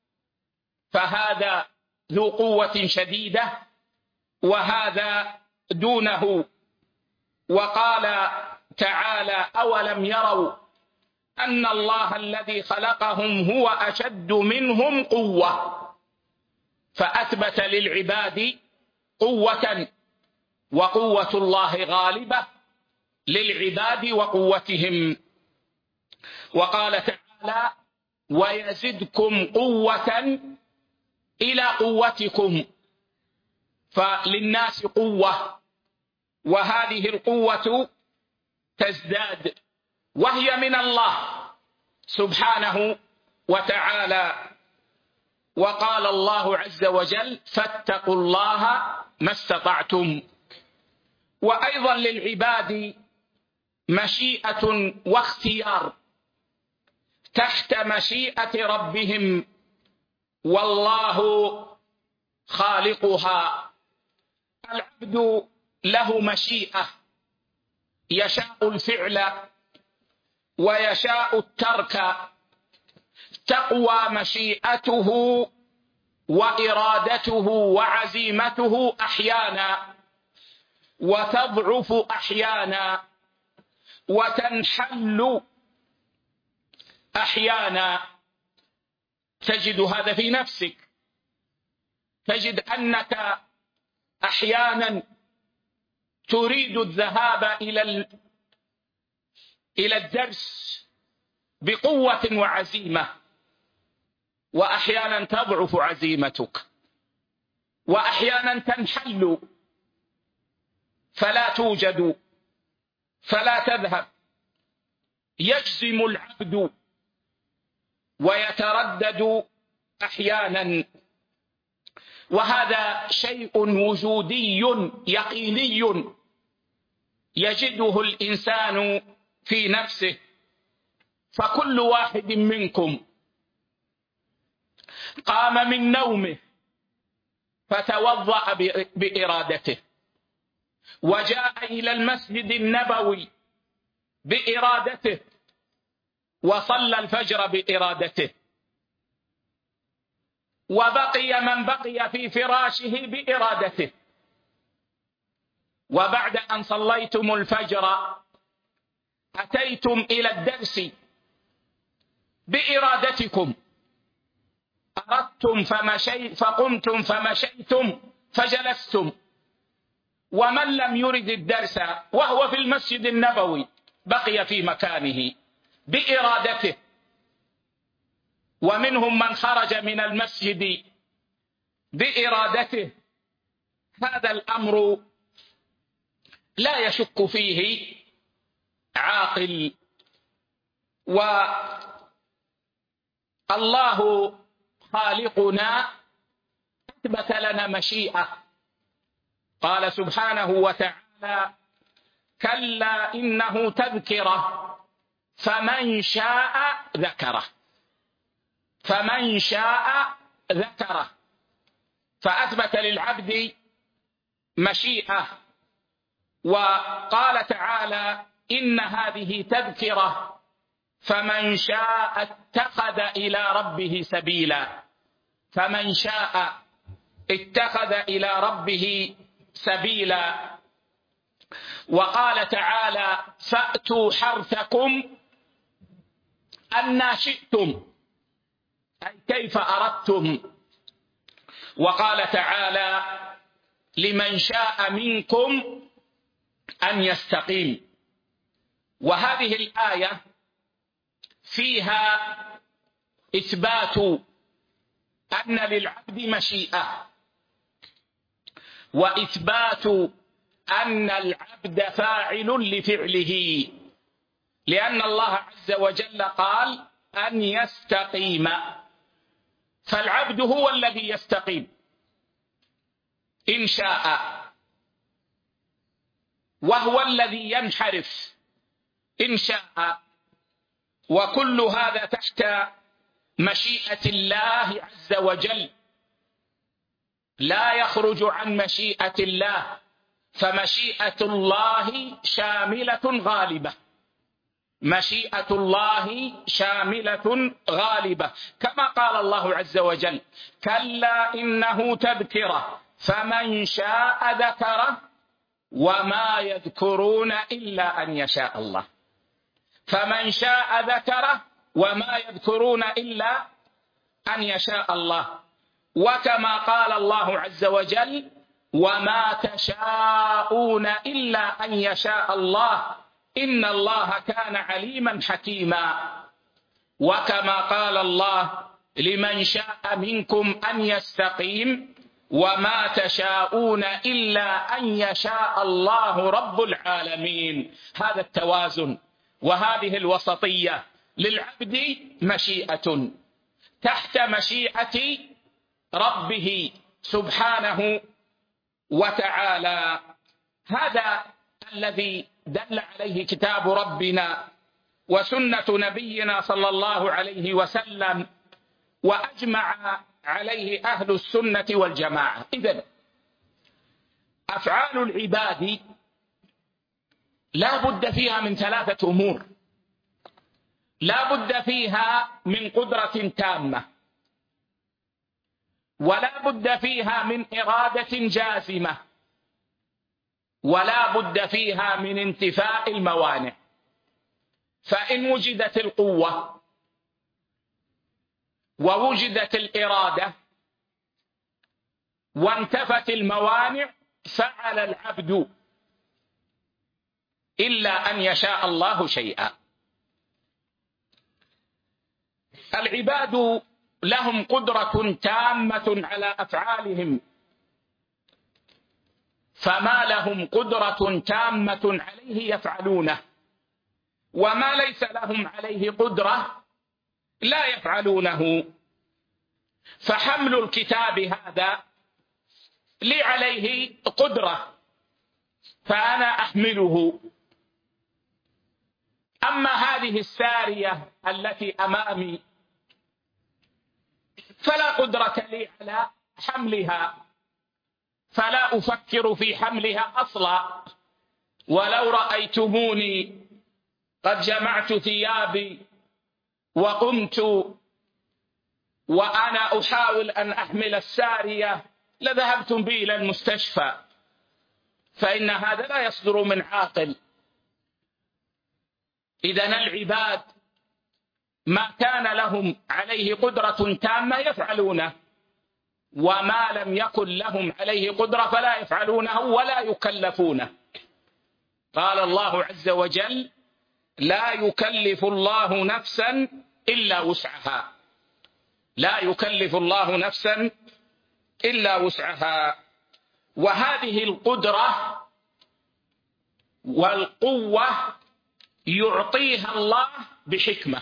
فهذا ذو قوة شديدة وهذا دونه. وقال تعالى: أولم يروا أن الله الذي خلقهم هو أشد منهم قوة. فأثبت للعباد قوة، وقوة الله غالبة للعباد وقوتهم. وقال تعالى: ويزدكم قوة إلى قوتكم. فللناس قوة، وهذه القوة تزداد، وهي من الله سبحانه وتعالى. وقال الله عز وجل: فاتقوا الله ما استطعتم. وأيضا للعباد مشيئة واختيار تحت مشيئة ربهم، والله خالقها. العبد له مشيئة، يشاء الفعل ويشاء الترك. تقوى مشيئته وإرادته وعزيمته أحيانا، وتضعف أحيانا، وتنحل أحيانا. تجد هذا في نفسك، تجد أنك أحيانا تريد الذهاب إلى الدرس بقوة وعزيمة، وأحيانا تضعف عزيمتك، وأحيانا تنحل فلا توجد، فلا تذهب. يجزم العبد ويتردد أحيانا، وهذا شيء وجودي يقيني يجده الإنسان في نفسه. فكل واحد منكم قام من نومه فتوضأ بإرادته، وجاء إلى المسجد النبوي بإرادته، وصلى الفجر بإرادته، وبقي من بقي في فراشه بإرادته. وبعد أن صليتم الفجر أتيتم إلى الدرس بإرادتكم، أردتم فقمتم فمشيتم فجلستم. ومن لم يرد الدرس وهو في المسجد النبوي بقي في مكانه بإرادته. ومنهم من خرج من المسجد بإرادته. هذا الأمر لا يشك فيه عاقل. والله خالقنا أثبت لنا مشيئة. قال سبحانه وتعالى: كلا إنه تذكرة فمن شاء ذكره. فمن شاء ذكره. فأثبت للعبد مشيئة. وقال تعالى: إن هذه تذكرة فمن شاء اتخذ إلى ربه سبيلا. فمن شاء اتخذ إلى ربه سبيلا. وقال تعالى: فأتوا حرثكم أن شئتم، أي كيف أردتم. وقال تعالى: لمن شاء منكم أن يستقيم. وهذه الآية فيها إثبات أن للعبد مشيئة، وإثبات أن العبد فاعل لفعله، لأن الله عز وجل قال: أن يستقيم. فالعبد هو الذي يستقيم إن شاء. وهو الذي ينحرف إن شاء، وكل هذا تحت مشيئة الله عز وجل، لا يخرج عن مشيئة الله، فمشيئة الله شاملة غالبة، مشيئة الله شاملة غالبة، كما قال الله عز وجل: كلا إنه تذكرة فمن شاء ذكره وما يذكرون إلا أن يشاء الله. فمن شاء ذكره وما يذكرون إلا أن يشاء الله. وكما قال الله عز وجل: وما تشاءون إلا أن يشاء الله إن الله كان عليما حكيما. وكما قال الله: لمن شاء منكم أن يستقيم وما تشاءون إلا أن يشاء الله رب العالمين. هذا التوازن وهذه الوسطية للعبد مشيئة تحت مشيئة ربه سبحانه وتعالى. هذا الذي دل عليه كتاب ربنا وسنة نبينا صلى الله عليه وسلم، وأجمع عليه أهل السنة والجماعة. إذن أفعال العباد لا بد فيها من ثلاثة أمور: لا بد فيها من قدرة تامة، ولا بد فيها من إرادة جازمة، ولا بد فيها من انتفاء الموانع. فإن وجدت القوة ووجدت الإرادة وانتفت الموانع فعل العبد إلا أن يشاء الله شيئا. العباد لهم قدرة تامة على أفعالهم، فما لهم قدرة تامة عليه يفعلونه، وما ليس لهم عليه قدرة لا يفعلونه. فحمل الكتاب هذا لي عليه قدرة فأنا أحمله. أما هذه السارية التي أمامي فلا قدرة لي على حملها، فلا أفكر في حملها أصلا. ولو رأيتموني قد جمعت ثيابي وقمت وأنا أحاول أن أحمل السارية لذهبتم بي إلى المستشفى، فإن هذا لا يصدر من عاقل. إذن العباد ما كان لهم عليه قدرة تامة يفعلونه، وما لم يكن لهم عليه قدرة فلا يفعلونه ولا يكلفونه. قال الله عز وجل: لا يكلف الله نفسا إلا وسعها، لا يكلف الله نفسا إلا وسعها. وهذه القدرة والقوة يعطيها الله بحكمة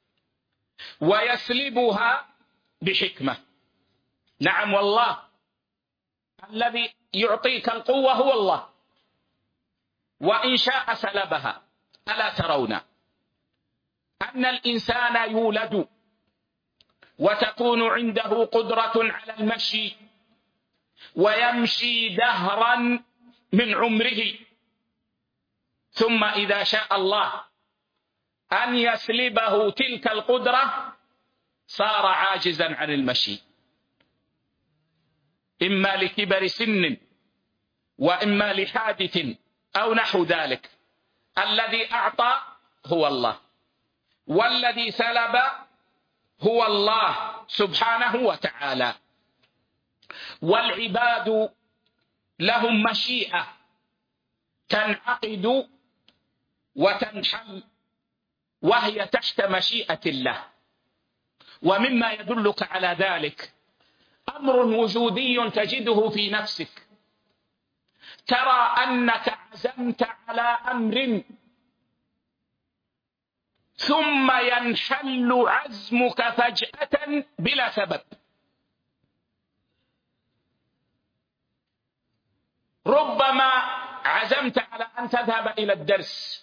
ويسلبها بحكمة. نعم والله، الذي يعطيك القوة هو الله، وإن شاء سلبها. ألا ترون أن الإنسان يولد وتكون عنده قدرة على المشي ويمشي دهرا من عمره، ثم إذا شاء الله أن يسلبه تلك القدرة صار عاجزا عن المشي، إما لكبر سن وإما لحادث أو نحو ذلك. الذي أعطى هو الله، والذي سلب هو الله سبحانه وتعالى. والعباد لهم مشيئة تنعقد وتنحل وهي تحت مشيئة الله. ومما يدلك على ذلك أمر وجودي تجده في نفسك، ترى أنك عزمت على أمر ثم ينحل عزمك فجأة بلا سبب. ربما عزمت على أن تذهب إلى الدرس،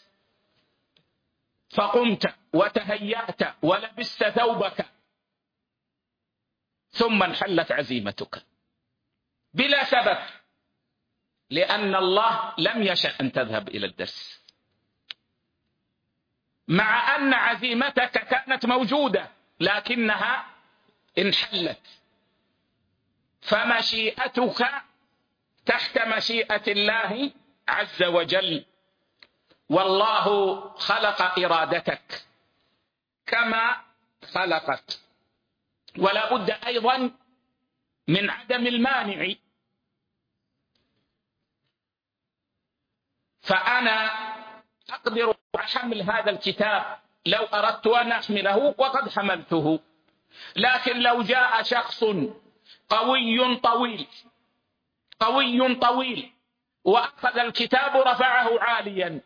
فقمت وتهيأت ولبست ثوبك، ثم انحلت عزيمتك بلا سبب، لأن الله لم يشأ أن تذهب إلى الدرس، مع أن عزيمتك كانت موجودة لكنها انحلت. فمشيئتك تحت مشيئة الله عز وجل، والله خلق إرادتك كما خلقت. ولا بد أيضا من عدم المانع. فأنا أقدر على حمل هذا الكتاب لو أردت أن أحمله وقد حملته، لكن لو جاء شخص قوي طويل وأخذ الكتاب رفعه عاليا،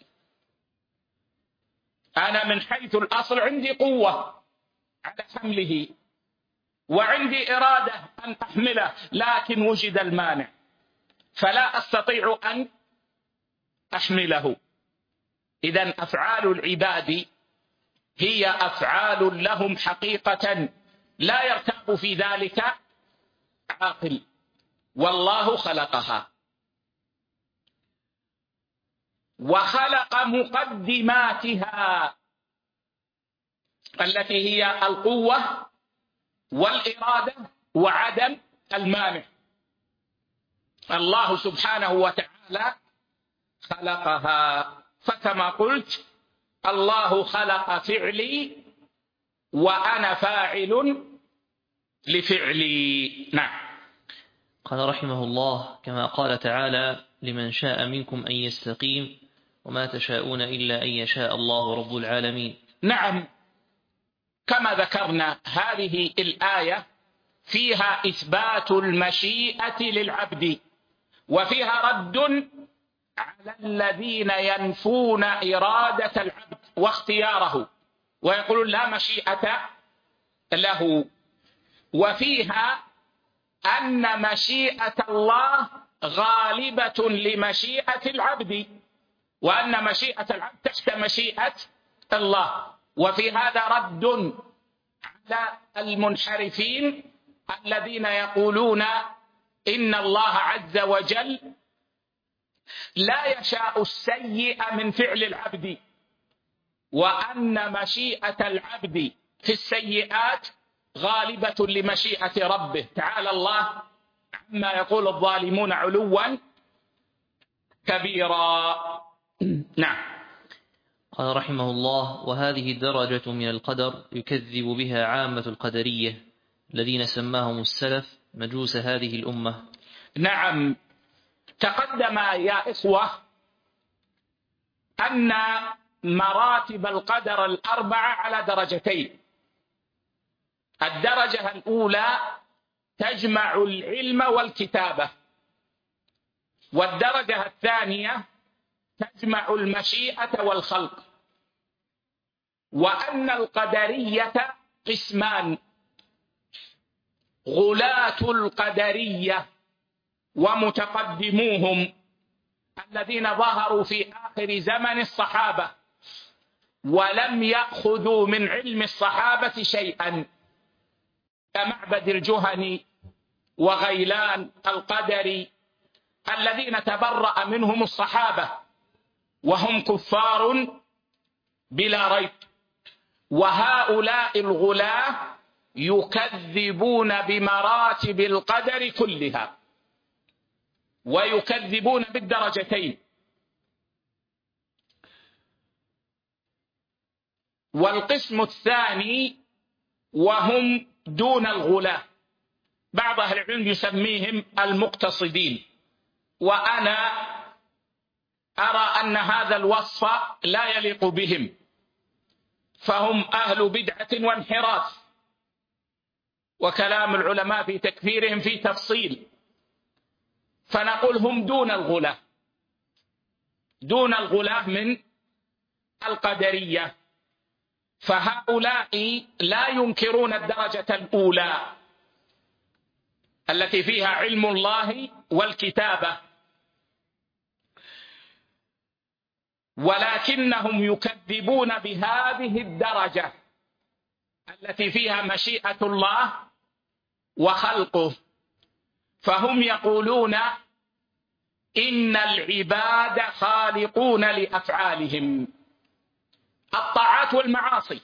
أنا من حيث الأصل عندي قوة على حمله وعندي إرادة أن أحمله، لكن وجد المانع فلا أستطيع أن أحمله. إذن أفعال العباد هي أفعال لهم حقيقة لا يرتاب في ذلك عاقل، والله خلقها وخلق مقدماتها التي هي القوة والإرادة وعدم المانع. الله سبحانه وتعالى خلقها، فكما قلت الله خلق فعلي وأنا فاعل لفعلي. نعم. قال رحمه الله: كما قال تعالى: لمن شاء منكم أن يستقيم وما تشاءون إلا أن يشاء الله رب العالمين. نعم، كما ذكرنا هذه الآية فيها إثبات المشيئة للعبد، وفيها رد على الذين ينفون إرادة العبد واختياره ويقولون لا مشيئة له، وفيها أن مشيئة الله غالبة لمشيئة العبد، وأن مشيئة العبد تحت مشيئة الله. وفي هذا رد على المنحرفين الذين يقولون إن الله عز وجل لا يشاء السيء من فعل العبد، وأن مشيئة العبد في السيئات غالبة لمشيئة ربه. تعالى الله عما يقول الظالمون علوا كبيرا. نعم. قال رحمه الله: وهذه الدرجة من القدر يكذب بها عامة القدرية الذين سماهم السلف مجوس هذه الأمة. نعم، تقدم يا إخوة أن مراتب القدر الأربعة على درجتين. الدرجة الأولى تجمع العلم والكتابة، والدرجة الثانية تجمع المشيئة والخلق. وأن القدرية قسمان: غلاة القدرية ومتقدموهم الذين ظهروا في آخر زمن الصحابة ولم يأخذوا من علم الصحابة شيئا، كمعبد الجهني وغيلان القدري الذين تبرأ منهم الصحابة وهم كفار بلا ريب. وهؤلاء الغلاة يكذبون بمراتب القدر كلها ويكذبون بالدرجتين. والقسم الثاني وهم دون الغلاة، بعض أهل العلم يسميهم المقتصدين، وأنا أرى أن هذا الوصف لا يليق بهم، فهم أهل بدعة وانحراف، وكلام العلماء في تكفيرهم في تفصيل، فنقول هم دون الغلاة، دون الغلاة من القدرية. فهؤلاء لا ينكرون الدرجة الأولى التي فيها علم الله والكتابة، ولكنهم يكذبون بهذه الدرجة التي فيها مشيئة الله وخلقه، فهم يقولون إن العباد خالقون لأفعالهم، الطاعات والمعاصي.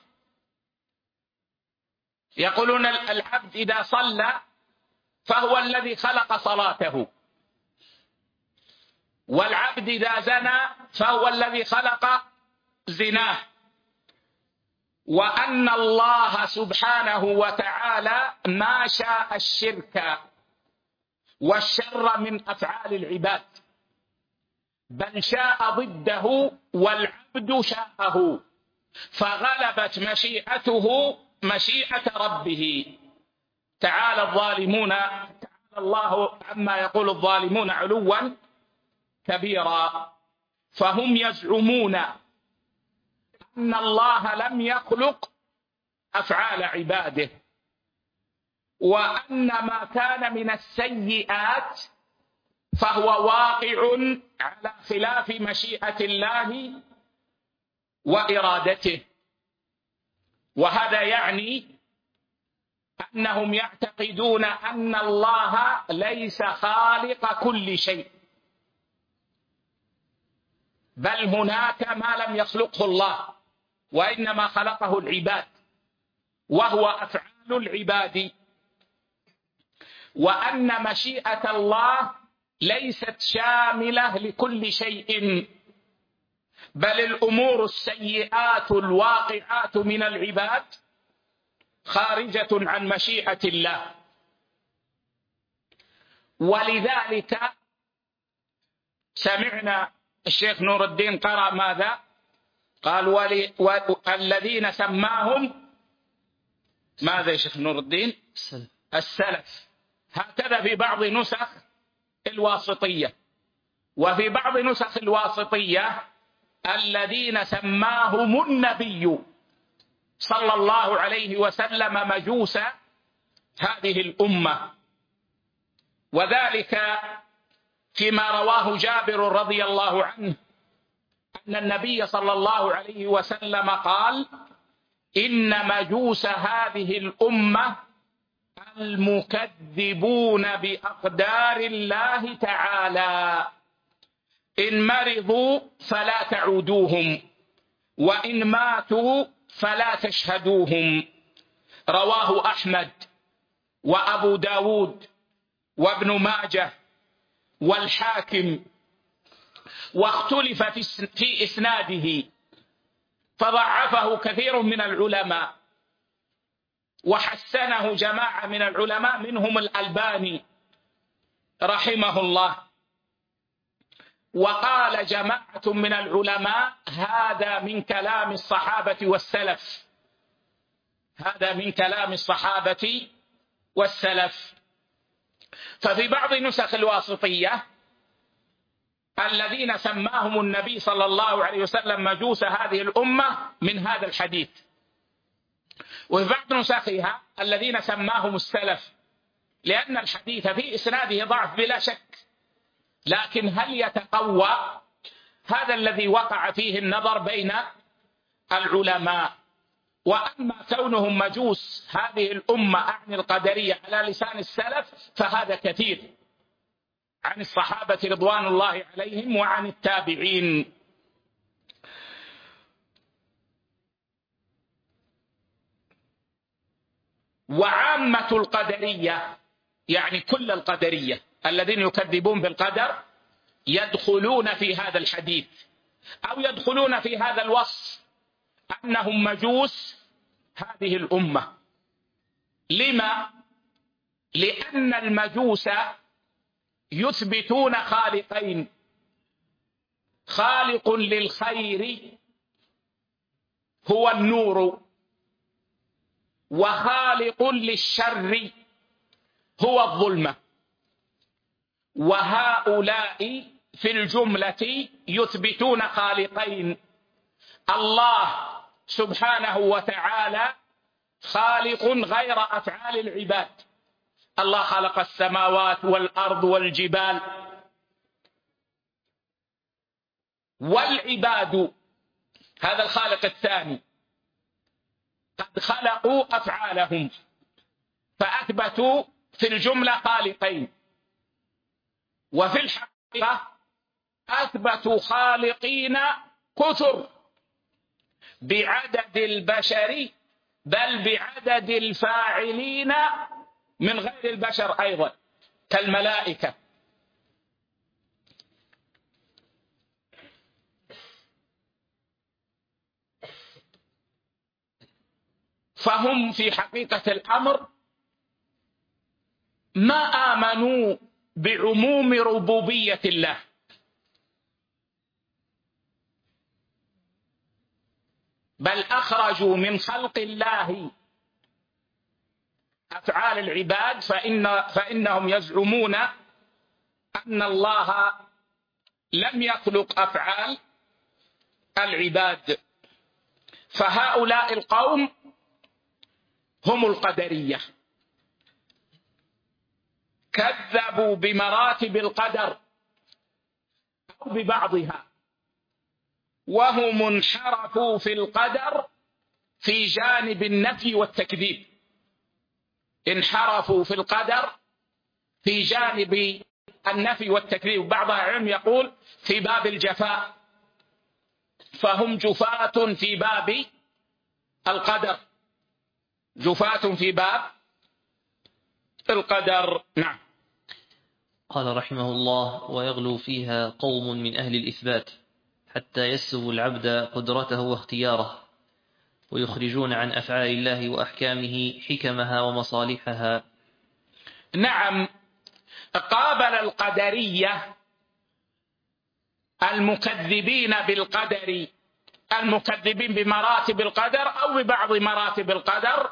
يقولون العبد إذا صلى فهو الذي خلق صلاته، والعبد إذا زنى فهو الذي خلق زناه، وأن الله سبحانه وتعالى ما شاء الشرك والشر من أفعال العباد، بل شاء ضده والعبد شاءه، فغلبت مشيئته مشيئة ربه. تعالى الله عما يقول الظالمون علوا كبيرا. فهم يزعمون أن الله لم يخلق أفعال عباده، وأن ما كان من السيئات فهو واقع على خلاف مشيئة الله وإرادته. وهذا يعني أنهم يعتقدون أن الله ليس خالق كل شيء، بل هناك ما لم يخلقه الله وإنما خلقه العباد، وهو أفعال العباد، وأن مشيئة الله ليست شاملة لكل شيء، بل الأمور السيئات الواقعات من العباد خارجة عن مشيئة الله. ولذلك سمعنا الشيخ نور الدين قرأ ماذا؟ قال الذين سماهم ماذا يا شيخ نور الدين؟ السلف. هكذا في بعض نسخ الواسطية، وفي بعض نسخ الواسطية الذين سماهم النبي صلى الله عليه وسلم مجوس هذه الأمة. وذلك فيما رواه جابر رضي الله عنه أن النبي صلى الله عليه وسلم قال: إن مجوس هذه الأمة المكذبون بأقدار الله تعالى، إن مرضوا فلا تعودوهم، وإن ماتوا فلا تشهدوهم. رواه أحمد وأبو داود وابن ماجه والحاكم، واختلف في إسناده فضعفه كثير من العلماء، وحسنه جماعة من العلماء منهم الألباني رحمه الله. وقال جماعة من العلماء هذا من كلام الصحابة والسلف، هذا من كلام الصحابة والسلف. ففي بعض نسخ الواسطية الذين سماهم النبي صلى الله عليه وسلم مجوس هذه الأمة من هذا الحديث، وفي بعض نسخها الذين سماهم السلف، لأن الحديث في إسناده ضعف بلا شك، لكن هل يتقوى؟ هذا الذي وقع فيه النظر بين العلماء. وأما كونهم مجوس هذه الأمة أعني القدرية على لسان السلف فهذا كثير عن الصحابة رضوان الله عليهم وعن التابعين. وعامة القدرية يعني كل القدرية الذين يكذبون بالقدر يدخلون في هذا الحديث أو يدخلون في هذا الوصف أنهم مجوس هذه الأمة. لما؟ لأن المجوس يثبتون خالقين: خالق للخير هو النور، وخالق للشر هو الظلمة. وهؤلاء في الجملة يثبتون خالقين: الله سبحانه وتعالى خالق غير أفعال العباد، الله خلق السماوات والأرض والجبال، والعباد هذا الخالق الثاني قد خلقوا أفعالهم، فأثبتوا في الجملة خالقين، وفي الحقيقة أثبتوا خالقين كثر بعدد البشر، بل بعدد الفاعلين من غير البشر أيضا كالملائكة. فهم في حقيقة الأمر ما آمنوا بعموم ربوبية الله، بل أخرجوا من خلق الله أفعال العباد، فإنهم يزعمون أن الله لم يخلق أفعال العباد. فهؤلاء القوم هم القدرية، كذبوا بمراتب القدر أو ببعضها، وهم انحرفوا في القدر في جانب النفي والتكذيب، انحرفوا في القدر في جانب النفي والتكذيب. بعض العلم يقول في باب الجفاء، فهم جفاة في باب القدر، جفاة في باب القدر. نعم. قال رحمه الله: ويغلو فيها قوم من أهل الإثبات حتى يسلبوا العبد قدرته واختياره، ويخرجون عن أفعال الله وأحكامه حكمها ومصالحها. نعم، قابل القدرية المكذبين بالقدر، المكذبين بمراتب القدر أو ببعض مراتب القدر،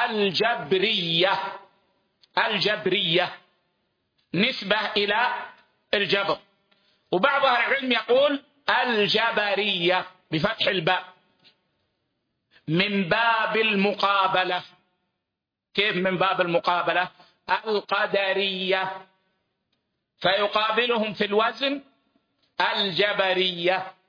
الجبرية نسبة إلى الجبر، وبعض أهل العلم يقول الجبرية بفتح الباء من باب المقابلة. كيف من باب المقابلة؟ القدرية، فيقابلهم في الوزن الجبرية.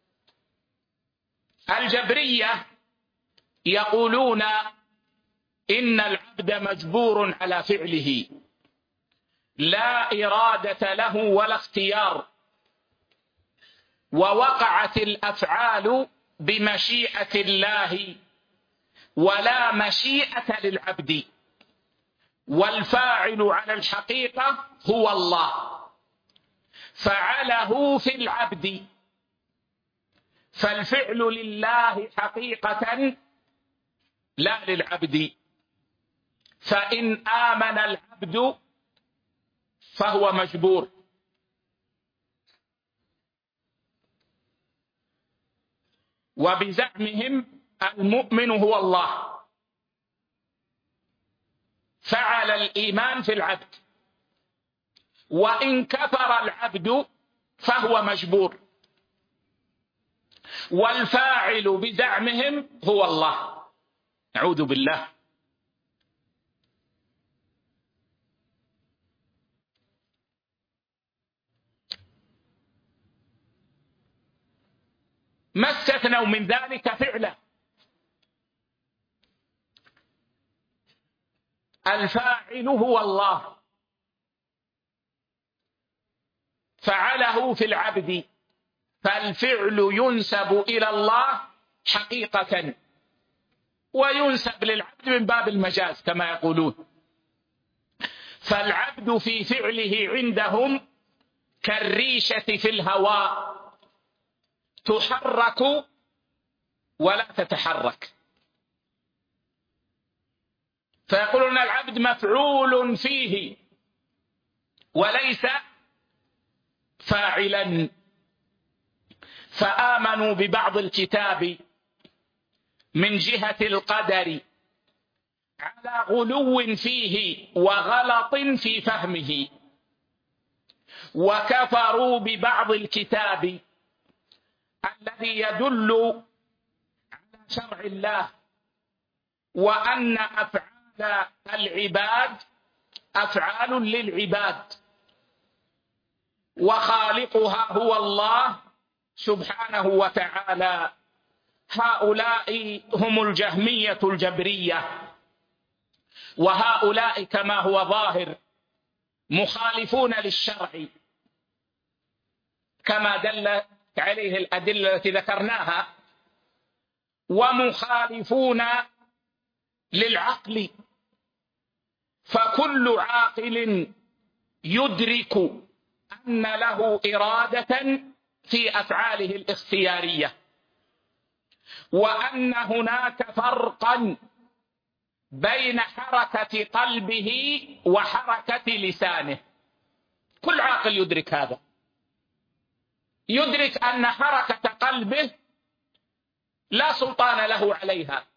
الجبرية يقولون إن العبد مجبور على فعله، لا إرادة له ولا اختيار، ووقعت الأفعال بمشيئة الله ولا مشيئة للعبد، والفاعل على الحقيقة هو الله، فعله في العبد، فالفعل لله حقيقة لا للعبد. فإن آمن العبد فهو مجبور، وبزعمهم المؤمن هو الله، فعل الإيمان في العبد، وإن كفر العبد فهو مجبور، والفاعل بزعمهم هو الله. نعوذ بالله. ما استثنوا من ذلك فعله، الفاعل هو الله، فعله في العبد، فالفعل ينسب إلى الله حقيقة، وينسب للعبد من باب المجاز كما يقولون. فالعبد في فعله عندهم كالريشة في الهواء، تحرك ولا تتحرك، فيقولون العبد مفعول فيه وليس فاعلا. فآمنوا ببعض الكتاب من جهة القدر على غلو فيه وغلط في فهمه، وكفروا ببعض الكتاب الذي يدل على شرع الله، وأن أفعال العباد أفعال للعباد، وخالقها هو الله سبحانه وتعالى هؤلاء هم الجهمية الجبرية، وهؤلاء كما هو ظاهر مخالفون للشرع كما دلت عليه الأدلة التي ذكرناها، ومخالفون للعقل. فكل عاقل يدرك أن له إرادة في أفعاله الاختيارية، وأن هناك فرقا بين حركة قلبه وحركة لسانه. كل عاقل يدرك هذا، يدرك أن حركة قلبه لا سلطان له عليها،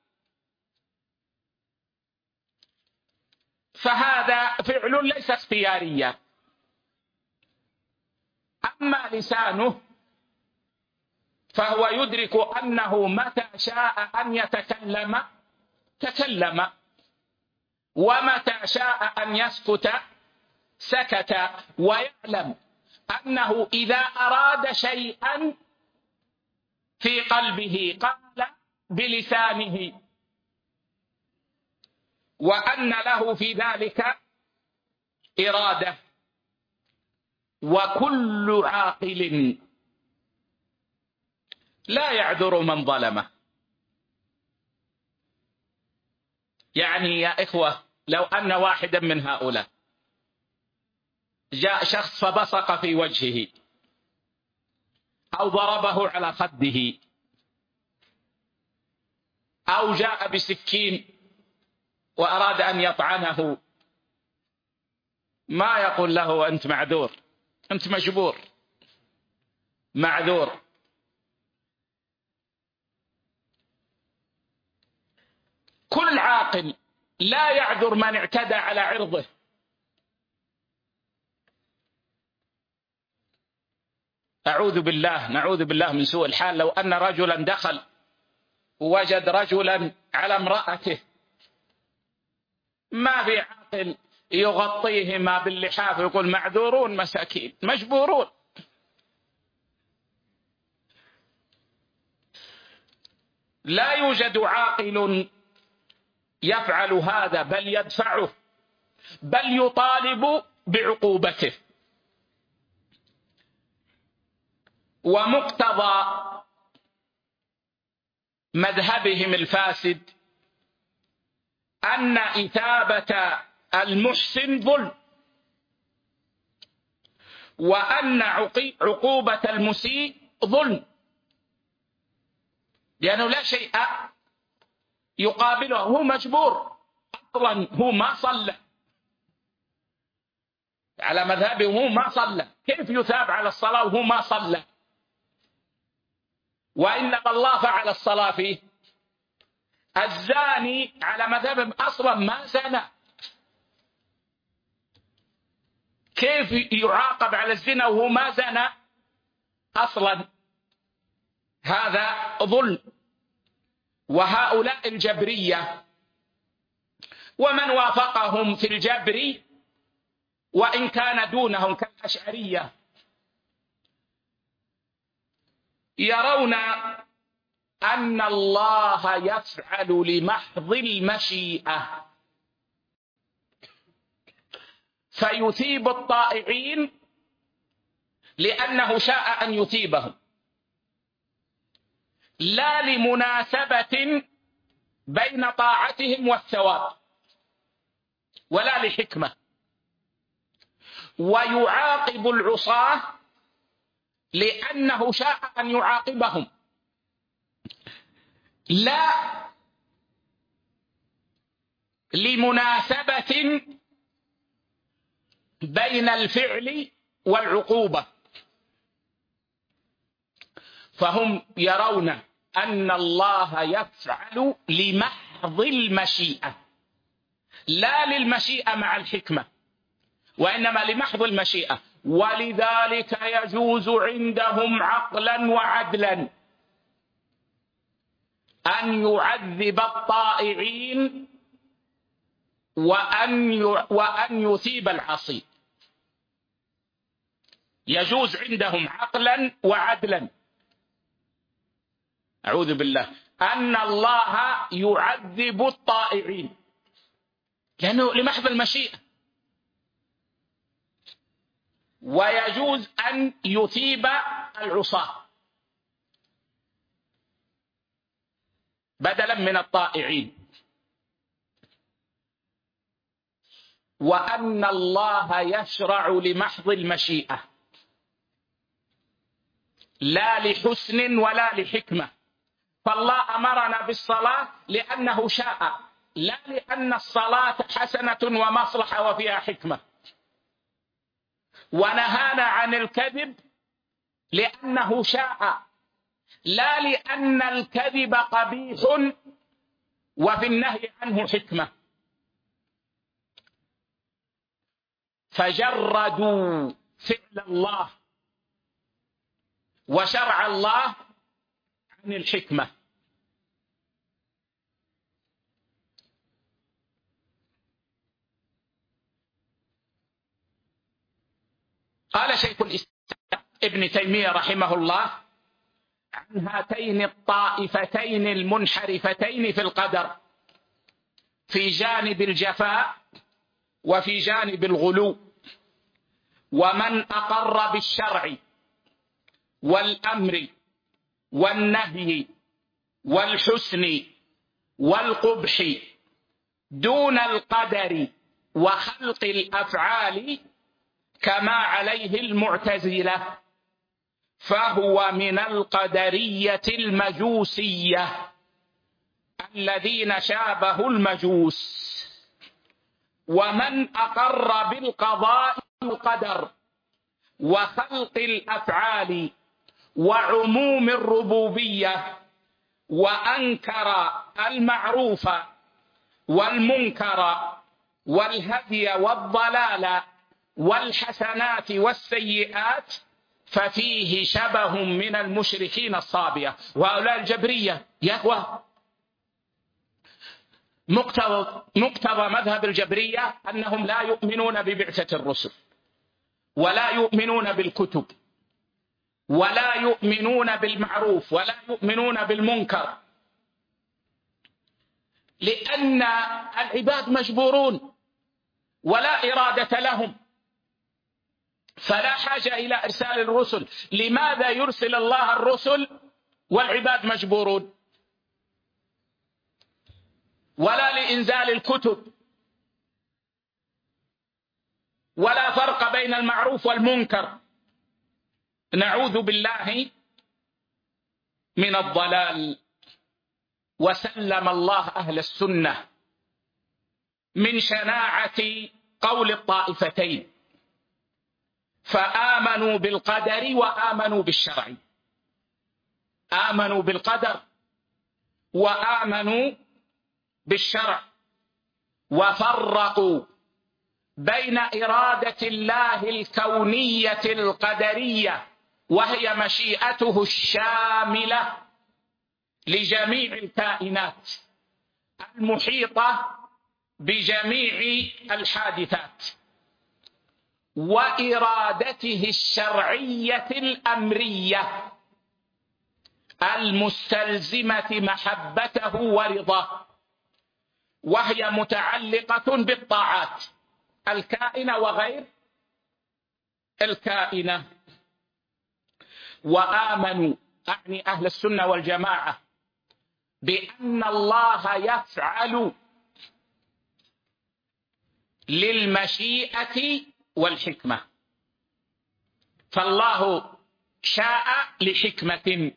فهذا فعل ليس اختياريا. أما لسانه فهو يدرك أنه متى شاء أن يتكلم تكلم، ومتى شاء أن يسكت سكت، ويعلم أنه إذا أراد شيئا في قلبه قال بلسانه، وأن له في ذلك إرادة. وكل عاقل لا يعذر من ظلمه. يعني يا إخوة، لو أن واحدا من هؤلاء جاء شخص فبصق في وجهه أو ضربه على خده أو جاء بسكين وأراد أن يطعنه، ما يقول له أنت معذور، أنت مجبور، معذور. كل عاقل لا يعذر من اعتدى على عرضه. أعوذ بالله، نعوذ بالله من سوء الحال. لو أن رجلا دخل ووجد رجلا على امرأته، ما في عاقل يغطيهما باللحاف ويقول معذورون مساكين، مجبورون. لا يوجد عاقل يفعل هذا، بل يدفعه، بل يطالب بعقوبته. ومقتضى مذهبهم الفاسد أن إثابة المحسن ظلم، وأن عقوبة المسيء ظلم، لأنه لا شيء يقابله، هو مجبور أصلا، هو ما صلى على مذهبه، هو ما صلى، كيف يثاب على الصلاة وهو ما صلى؟ وإنما الله فعل الصلاة فيه. الزاني على مذهبه أصلا ما زنى، كيف يعاقب على الزنا وهو ما زنى أصلا؟ هذا ظلم. وهؤلاء الجبرية ومن وافقهم في الجبر وإن كان دونهم كالأشعرية يرون أن الله يفعل لمحض المشيئة، فيثيب الطائعين لأنه شاء أن يثيبهم، لا لمناسبة بين طاعتهم والثواب ولا لحكمة. ويعاقب العصاة لأنه شاء أن يعاقبهم، لا لمناسبة بين الفعل والعقوبة. فهم يرون أن الله يفعل لمحض المشيئة، لا للمشيئة مع الحكمة، وإنما لمحض المشيئة. ولذلك يجوز عندهم عقلا وعدلا أن يعذب الطائعين وأن يثيب العاصي. يجوز عندهم عقلا وعدلا أعوذ بالله، أن الله يعذب الطائعين، لأنه لمحض المشيئة، ويجوز أن يثيب العصاة بدلا من الطائعين. وأن الله يشرع لمحض المشيئة، لا لحسن ولا لحكمة. فالله أمرنا بالصلاة لأنه شاء، لا لأن الصلاة حسنة ومصلحة وفيها حكمة. ونهانا عن الكذب لأنه شاء، لا لأن الكذب قبيح وفي النهي عنه حكمة. فجردوا فعل الله وشرع الله عن الحكمة. قال شيخ الإسلام ابن تيمية رحمه الله عن هاتين الطائفتين المنحرفتين في القدر، في جانب الجفاء وفي جانب الغلو: ومن أقر بالشرع والأمر والنهي والحسن والقبح دون القدر وخلق الأفعال كما عليه المعتزلة، فهو من القدرية المجوسية الذين شابهوا المجوس. ومن أقر بالقضاء والقدر وخلق الأفعال وعموم الربوبية، وأنكر المعروف والمنكر والهدي والضلال والحسنات والسيئات، ففيه شبه من المشركين الصابية. وهؤلاء الجبرية يا أخوة، مقتضى مذهب الجبرية أنهم لا يؤمنون ببعثة الرسل، ولا يؤمنون بالكتب، ولا يؤمنون بالمعروف، ولا يؤمنون بالمنكر، لأن العباد مجبورون ولا إرادة لهم، فلا حاجة إلى إرسال الرسل. لماذا يرسل الله الرسل والعباد مجبورون؟ ولا لإنزال الكتب، ولا فرق بين المعروف والمنكر. نعوذ بالله من الضلال. وسلم الله أهل السنة من شناعة قول الطائفتين، فآمنوا بالقدر وآمنوا بالشرع. آمنوا بالقدر وآمنوا بالشرع، وفرقوا بين إرادة الله الكونية القدرية، وهي مشيئته الشاملة لجميع الكائنات المحيطة بجميع الحادثات، وإرادته الشرعية الأمرية المستلزمة محبته ورضاه، وهي متعلقة بالطاعات الكائنة وغير الكائنة. وآمنوا، أعني أهل السنة والجماعة، بأن الله يفعل للمشيئة والحكمة. فالله شاء لحكمة،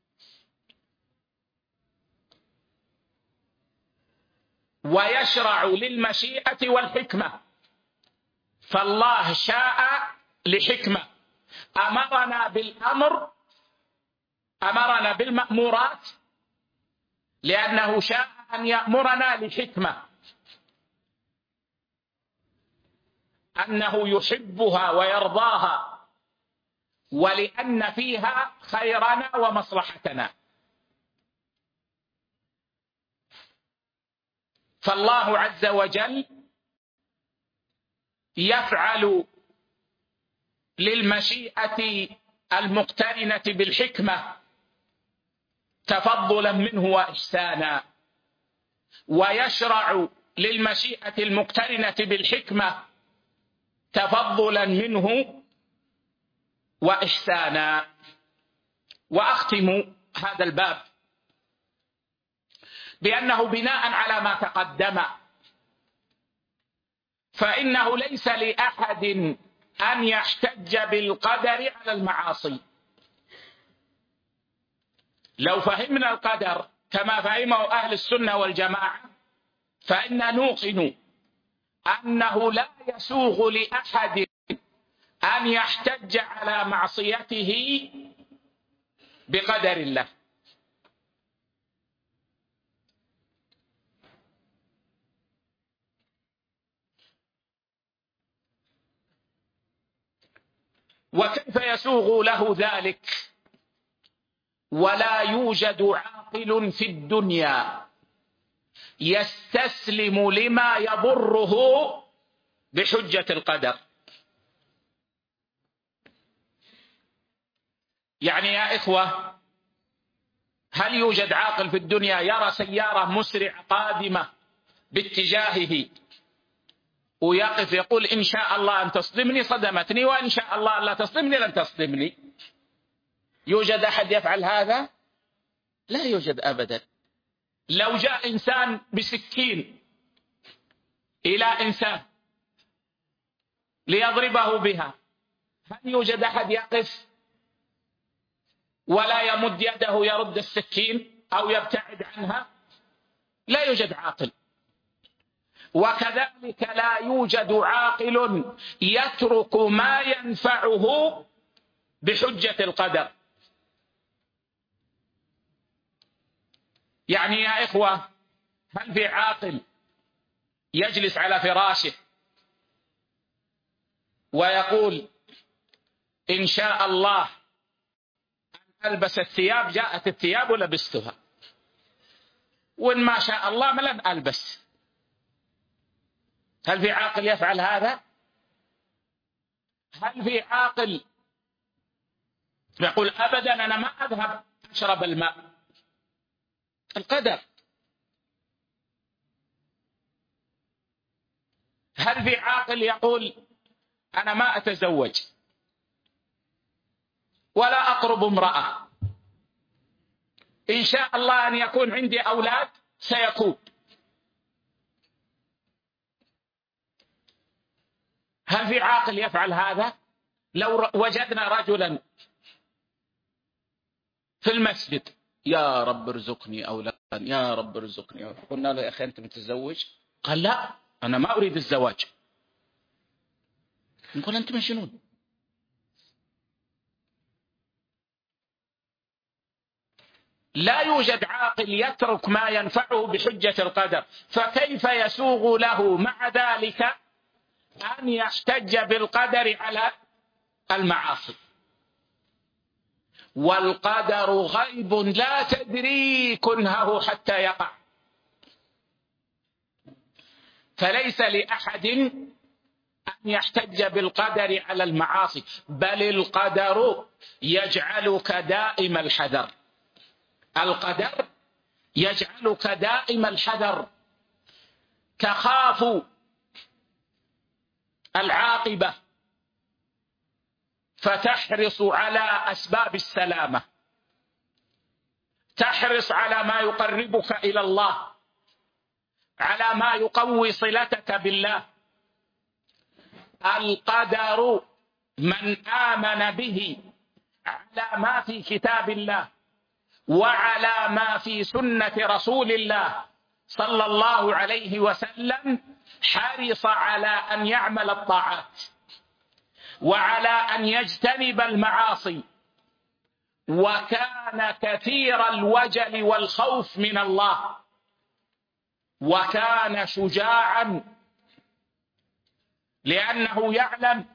ويشرع للمشيئة والحكمة. فالله شاء لحكمة، أمرنا بالأمر، أمرنا بالمأمورات لأنه شاء أن يأمرنا لحكمة، أنه يحبها ويرضاها، ولأن فيها خيرنا ومصلحتنا. فالله عز وجل يفعل للمشيئة المقترنة بالحكمة تفضلا منه وإحسانا، ويشرع للمشيئة المقترنة بالحكمة تفضلا منه وإحسانا. وأختم هذا الباب بأنه بناء على ما تقدم فإنه ليس لأحد أن يحتج بالقدر على المعاصي. لو فهمنا القدر كما فهمه أهل السنة والجماعة فإن نوقن أنه لا يسوغ لأحد أن يحتج على معصيته بقدر الله. وكيف يسوغ له ذلك ولا يوجد عاقل في الدنيا يستسلم لما يضره بحجة القدر؟ يعني يا إخوة، هل يوجد عاقل في الدنيا يرى سيارة مسرعة قادمة باتجاهه ويقف يقول إن شاء الله أن تصدمني صدمتني وإن شاء الله لا تصدمني لن تصدمني؟ يوجد أحد يفعل هذا؟ لا يوجد أبدا. لو جاء إنسان بسكين إلى إنسان ليضربه بها، هل يوجد أحد يقف ولا يمد يده يرد السكين أو يبتعد عنها؟ لا يوجد عاقل. وكذلك لا يوجد عاقل يترك ما ينفعه بحجة القدر. يعني يا إخوة، هل في عاقل يجلس على فراشه ويقول إن شاء الله أن ألبس الثياب، جاءت الثياب ولبستها، وإن ما شاء الله ما لن ألبس؟ هل في عاقل يفعل هذا؟ هل في عاقل يقول أبدا أنا ما أذهب أشرب الماء؟ القدر. هل في عاقل يقول أنا ما أتزوج ولا أقرب امرأة، إن شاء الله أن يكون عندي أولاد سيكون؟ هل في عاقل يفعل هذا؟ لو وجدنا رجلا في المسجد يا رب ارزقني أولادا يا رب ارزقني، قلنا له يا أخي أنت متزوج؟ قال لا أنا ما أريد الزواج. نقول أنت مجنون. لا يوجد عاقل يترك ما ينفعه بحجة القدر، فكيف يسوغ له مع ذلك أن يحتج بالقدر على المعاصي؟ والقدر غيب لا تدري كنهه حتى يقع، فليس لأحد أن يحتج بالقدر على المعاصي، بل القدر يجعلك دائم الحذر. القدر يجعلك دائم الحذر، تخاف العاقبة فتحرص على أسباب السلامة، تحرص على ما يقربك إلى الله، على ما يقوي صلتك بالله. القدر من آمن به على ما في كتاب الله وعلى ما في سنة رسول الله صلى الله عليه وسلم حرص على أن يعمل الطاعات وعلى أن يجتنب المعاصي، وكان كثير الوجل والخوف من الله، وكان شجاعا لأنه يعلم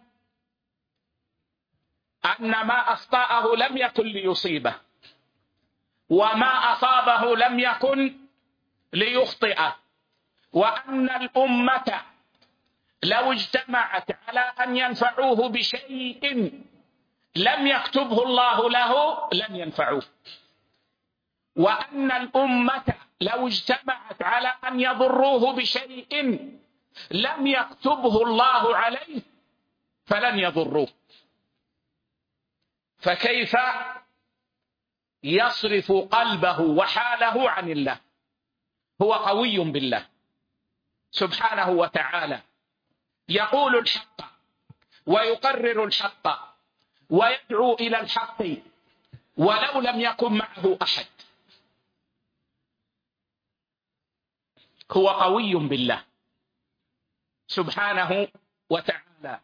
أن ما أخطأه لم يكن ليصيبه وما أصابه لم يكن ليخطئه، وأن الأمة لو اجتمعت على أن ينفعوه بشيء لم يكتبه الله له لن ينفعوه، وأن الأمة لو اجتمعت على أن يضروه بشيء لم يكتبه الله عليه فلن يضروه، فكيف يصرف قلبه وحاله عن الله؟ هو قوي بالله سبحانه وتعالى، يقول الحق ويقرر الحق ويدعو إلى الحق ولو لم يكن معه أحد. هو قوي بالله سبحانه وتعالى.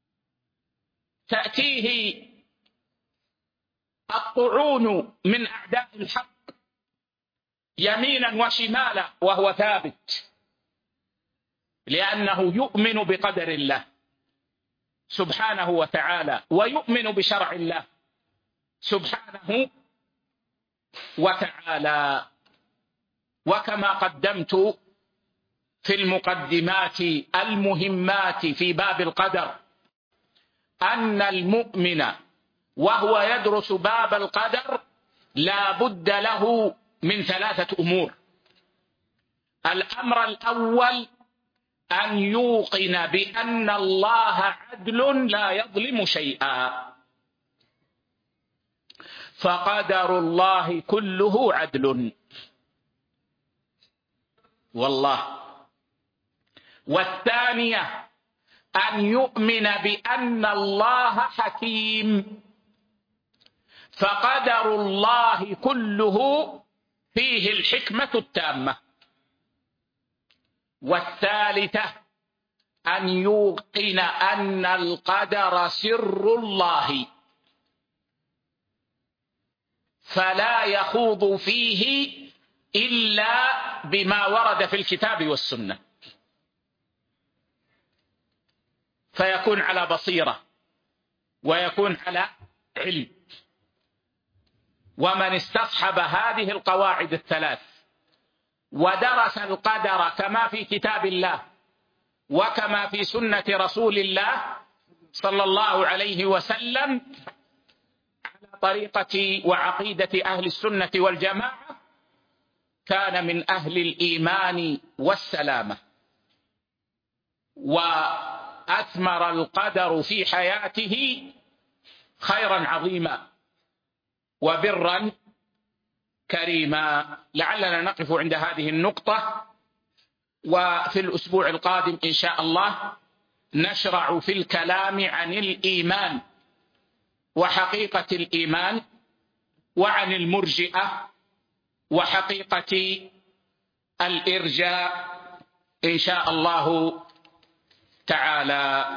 تأتيه الطعون من أعداء الحق يمينا وشمالا وهو ثابت، لأنه يؤمن بقدر الله سبحانه وتعالى ويؤمن بشرع الله سبحانه وتعالى. وكما قدمت في المقدمات المهمات في باب القدر أن المؤمن وهو يدرس باب القدر لا بد له من 3 أمور. الأمر الأول أن يوقن بأن الله عدل لا يظلم شيئا، فقدر الله كله عدل والله. والثانية أن يؤمن بأن الله حكيم، فقدر الله كله فيه الحكمة التامة. والثالثة أن يوقن أن القدر سر الله فلا يخوض فيه إلا بما ورد في الكتاب والسنة، فيكون على بصيرة ويكون على علم. ومن استصحب هذه القواعد الثلاث ودرس القدر كما في كتاب الله وكما في سنة رسول الله صلى الله عليه وسلم على طريقة وعقيدة أهل السنة والجماعة كان من أهل الإيمان والسلامة، وأثمر القدر في حياته خيرا عظيما وبرا كريما. لعلنا نقف عند هذه النقطة، وفي الأسبوع القادم إن شاء الله نشرع في الكلام عن الإيمان وحقيقة الإيمان، وعن المرجئة وحقيقة الإرجاء إن شاء الله تعالى.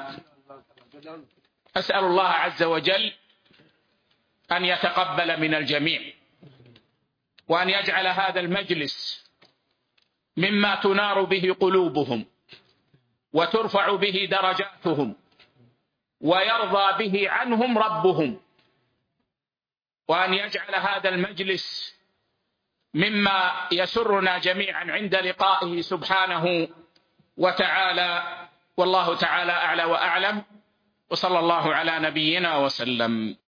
أسأل الله عز وجل أن يتقبل من الجميع، وأن يجعل هذا المجلس مما تنار به قلوبهم وترفع به درجاتهم ويرضى به عنهم ربهم، وأن يجعل هذا المجلس مما يسرنا جميعا عند لقائه سبحانه وتعالى. والله تعالى أعلى وأعلم، وصلى الله على نبينا وسلم.